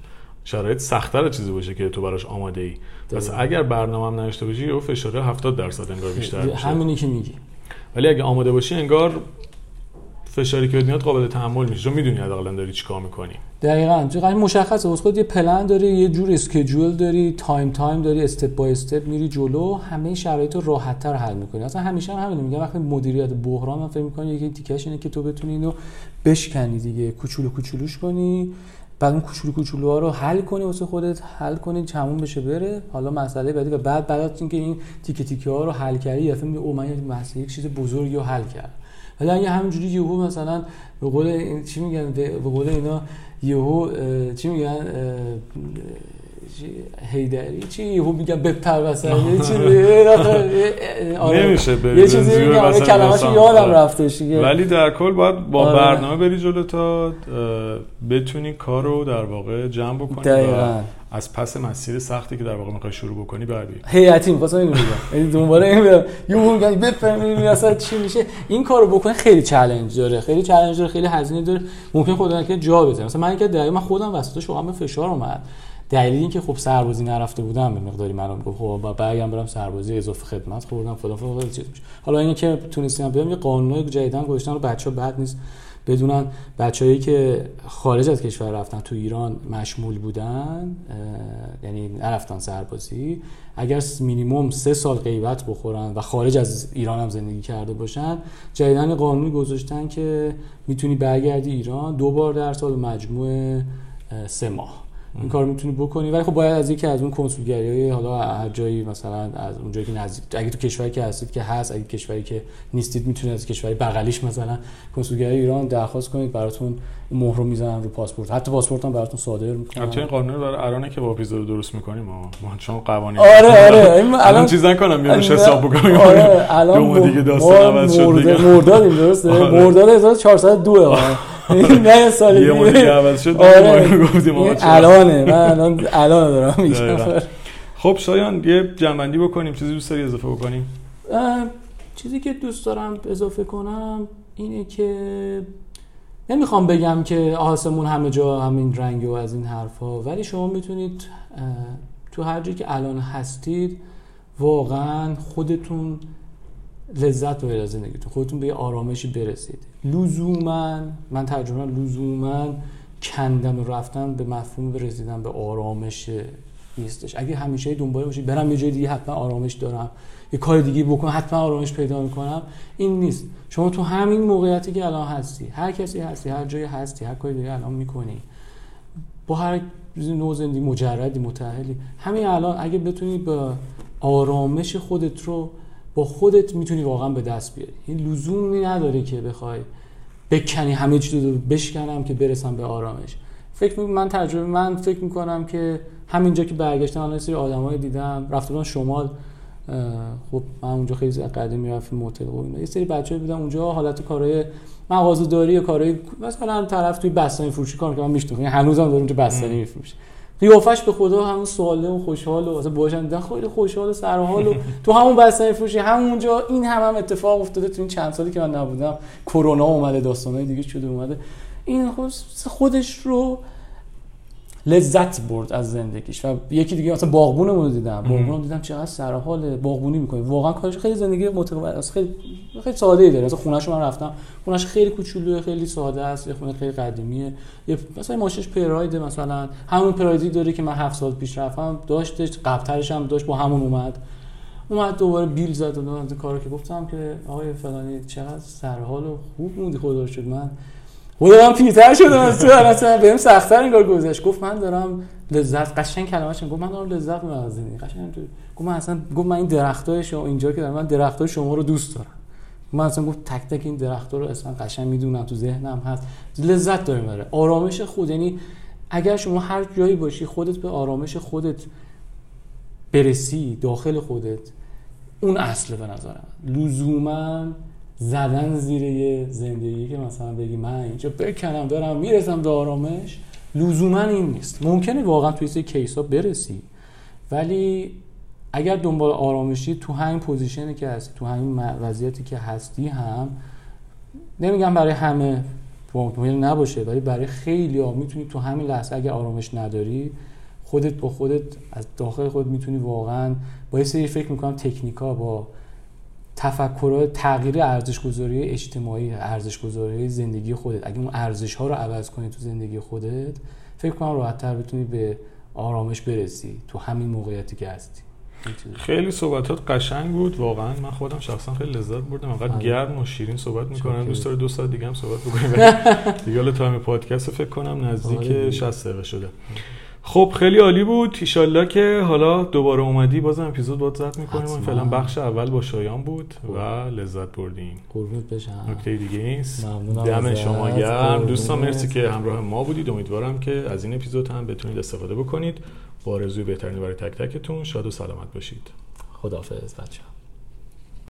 شرایط سخت‌تر چیزی باشه که تو براش آماده‌ای. پس اگر برنامه هم نداشته باشی یهو فشار 70% انگار بیشتر میشه. همینی که میگی. ولی اگه آماده باشی انگار فشاری که میاد قابل تحمل میشه، چون میدونی حداقل داری چیکار میکنی. دقیقاً چقدر مشخصه، واسه خودت یه پلن داری، یه جور اسکیجول داری، تایم داری، استپ بای استپ میری جلو، همه شرایط رو راحت‌تر حل می‌کنی. اصلا همیشه هم همین میگم، وقتی مدیریت بحران من فکر می‌کنم یکی تیکش اینه که تو بتونی اینو بشکنی دیگه، کوچولوش کنی، بعد اون کوچولوها رو حل کنی، واسه خودت حل کنی، تموم بشه بره. حالا مسئله بعدی و بعد از اینکه این تیکه ها رو حل کردی یا فهمیدی او من یه چیز بزرگی رو حل کردم. ولی اگه همینجوری یهو مثلا به قول چی میگن، به قول اینا یهو چی میگن هیدری چی یهو میگن بپر مثلا یه چیزی نمیشه یه چیزی میگم کلمه‌اشو یادم رفتش دیگه. ولی در کل باید با برنامه بری جلو تا بتونی کارو در واقع جمع بکنی و از پس مسیر سختی که در واقع میخوای شروع بکنی بعدی هیئتی می‌خواستم اینو بگم، یعنی دنبال این میرم یهو میگن بفهمی اصلا چی میشه. این کارو بکنی خیلی چالش داره، خیلی هزینه داره، ممکن خودت که جا بذاری. مثلا من که دقیقاً من خودم وسطش واقعا به فشار اومد. دلیل این که خب سربازی نرفته بودم به مقداری منو میگفت خب برگردم برم سربازی اضافه خدمت خوردم فلان چیز میشه. حالا اینه که تونستم بیام یه قانونای جدیدن گذاشتن رو بچه‌ها بد نیست بدونن، بچه‌هایی که خارج از کشور رفتن تو ایران مشمول بودن، یعنی نرفتن سربازی، اگر مینیمم 3 سال غیبت بخورن و خارج از ایران هم زندگی کرده باشن، جدیدن قانونی گذاشتن که میتونی برگردی ایران 2 بار در سال، مجموع 3 ماه این کار میتونی بکنی. ولی خب باید از یکی از اون کنسولگریای حالا هر جایی، مثلا از اون جایی که نزدیک، اگه تو کشوری که هستید که هست، اگه کشوری که نیستید میتونید از کشوری بغلیش مثلا کنسولگری ایران درخواست کنید، براتون مهر رو میزنن رو پاسپورت، حتی پاسپورت هم براتون صادر میکنن. البته این قانون برای ارانه که با ویزا رو درست میکنیم ما چون قوانین آره الان چیز نکنم میامش حساب بکنیم. آره الان دیگه داستان عوض شد دیگه، مردادیم درسته، مرداد 1402 نه سال یه مدت عوض شد. گفتیم ما الان دارم میگم. خب شایان یه جنبندی بکنیم، چیزی دوست داری اضافه بکنیم؟ چیزی که دوست دارم اضافه کنم اینه که نمیخوام بگم که آسمون همه جا همین رنگه و از این حرفا، ولی شما میتونید تو هر جایی که الان هستید واقعا خودتون لذت ببرید از زندگیتون، خودتون به یه آرامشی برسید. من ترجمه لزوما کندن و رفتن به مفهوم رسیدن به آرامش نیستش. اگه همیشه دنبال باشید برم یه جای دیگه حتما آرامش دارم، یه کار دیگه بکنم حتما آرامش پیدا میکنم، این نیست. شما تو همین موقعیتی که الان هستی، هر کسی هستی، هر جایی هستی، هر کاری دیگه الان میکنی، با هر نوع زندگی مجردی متأهلی، همین الان اگه بتونی با آرامش خودت رو با خودت میتونی واقعا به دست بیاری. این لزومی نداره که بخوای بکنی همه چیز رو بشکنم که برسم به آرامش. من فکر میکنم که همینجا که برگشتم الان سری آدمای دیدم رفته بودن شمال، خب من اونجا خیلی قدیمی رفتم موتل و اینا، یه سری بچه‌ها بودن اونجا حالت کارهای مغازه‌داری، کارهای مثلا طرف توی بستنی فروشی کار که من میشناسم، هنوزم داره اونجا بستنی میفروشه، قیافش به خدا همون سواله و خوشحال و مثلا باشن دیدن خیلی خوشحال و سرحال و تو همون بستنی فروشی همونجا این هم اتفاق افتاده تو این چند سالی که من نبودم، کرونا اومده، داستانای دیگه شده اومده، این خودش رو لذت برد از زندگیش. و یکی دیگه مثلا باغبونمون رو دیدم چقدر سرحال باغبونی میکنه، واقعا کارش خیلی زندگی متفاوت، خیلی ساده ای داره. مثلا خونه‌ش من رفتم، خونه‌ش خیلی کوچولوئه، خیلی ساده است، یه خونه خیلی قدیمیه، یه مثلا ماشینش پراید، مثلا همون پرایدی داره که من 7 سال پیش رفتم داشتش، قبل‌ترش هم داشت، با همون اومد دوباره بیل زد و از کارو که گفتم که آقای فلانی چقدر سرحال و خوب موندی، خدا رو شکر من خودم پیرتر شدم از تو، اصلا بهم سخت‌تر انگار گذشت. گفت من دارم لذت، قشنگ کلمه‌اش گفت من دارم لذت می‌برم از زندگی، قشنگ گفت من این درختای شما اینجا که دارم، من درختای شما رو دوست دارم. من اصلا گفت تک تک این درختا رو اصلا قشنگ میدونم، تو ذهنم هست، لذت داره میبره. آرامش خود، یعنی اگر شما هر جایی باشی خودت به آرامش خودت برسی داخل خودت، اون اصل به نظر من. لزوما زدن زیر یه زندگی که مثلا بگی من اینجا بکنم دارم میرسم به آرامش، لزوما این نیست. ممکنه واقعا توی سری کیسا برسی، ولی اگر دنبال آرامشی تو همین پوزیشنی که هستی، تو همین وضعیتی که هستی، هم نمیگم برای همه ممکن نباشه، ولی برای خیلی‌ها میتونی تو همین لحظه اگه آرامش نداری خودت با خودت از داخل خود میتونی واقعا با یه سری فکر میکنم تکنیکا، با تفکرات، تغییر ارزش‌گذاری اجتماعی، ارزش‌گذاری زندگی خودت، اگه اون ارزش‌ها رو عوض کنی تو زندگی خودت، فکر کنم راحت‌تر بتونی به آرامش برسی تو همین موقعیتی که هستی. خیلی صحبتات قشنگ بود واقعا. من خودم شخصا خیلی لذت بردم. انقدر گرم و شیرین صحبت می‌کنم، دوست داره 2 ساعت دیگه هم صحبت بکنیم. دیگه حالا تایم پادکست فکر کنم نزدیک 60 دقیقه شده. خب خیلی عالی بود. ان شاءالله که حالا دوباره اومدی بازم اپیزود باهات ضبط می‌کنیم. فعلا بخش اول با شایان بود و لذت بردیم. قربونت بشم. نکته دیگه نیست. دم شما گرم دوستان، مرسی که همراه ما بودید. امیدوارم که از این اپیزود هم بتونید استفاده بکنید. با آرزوی بهترین برای تک تکتون. شاد و سلامت باشید. خداحافظ بچه‌ها.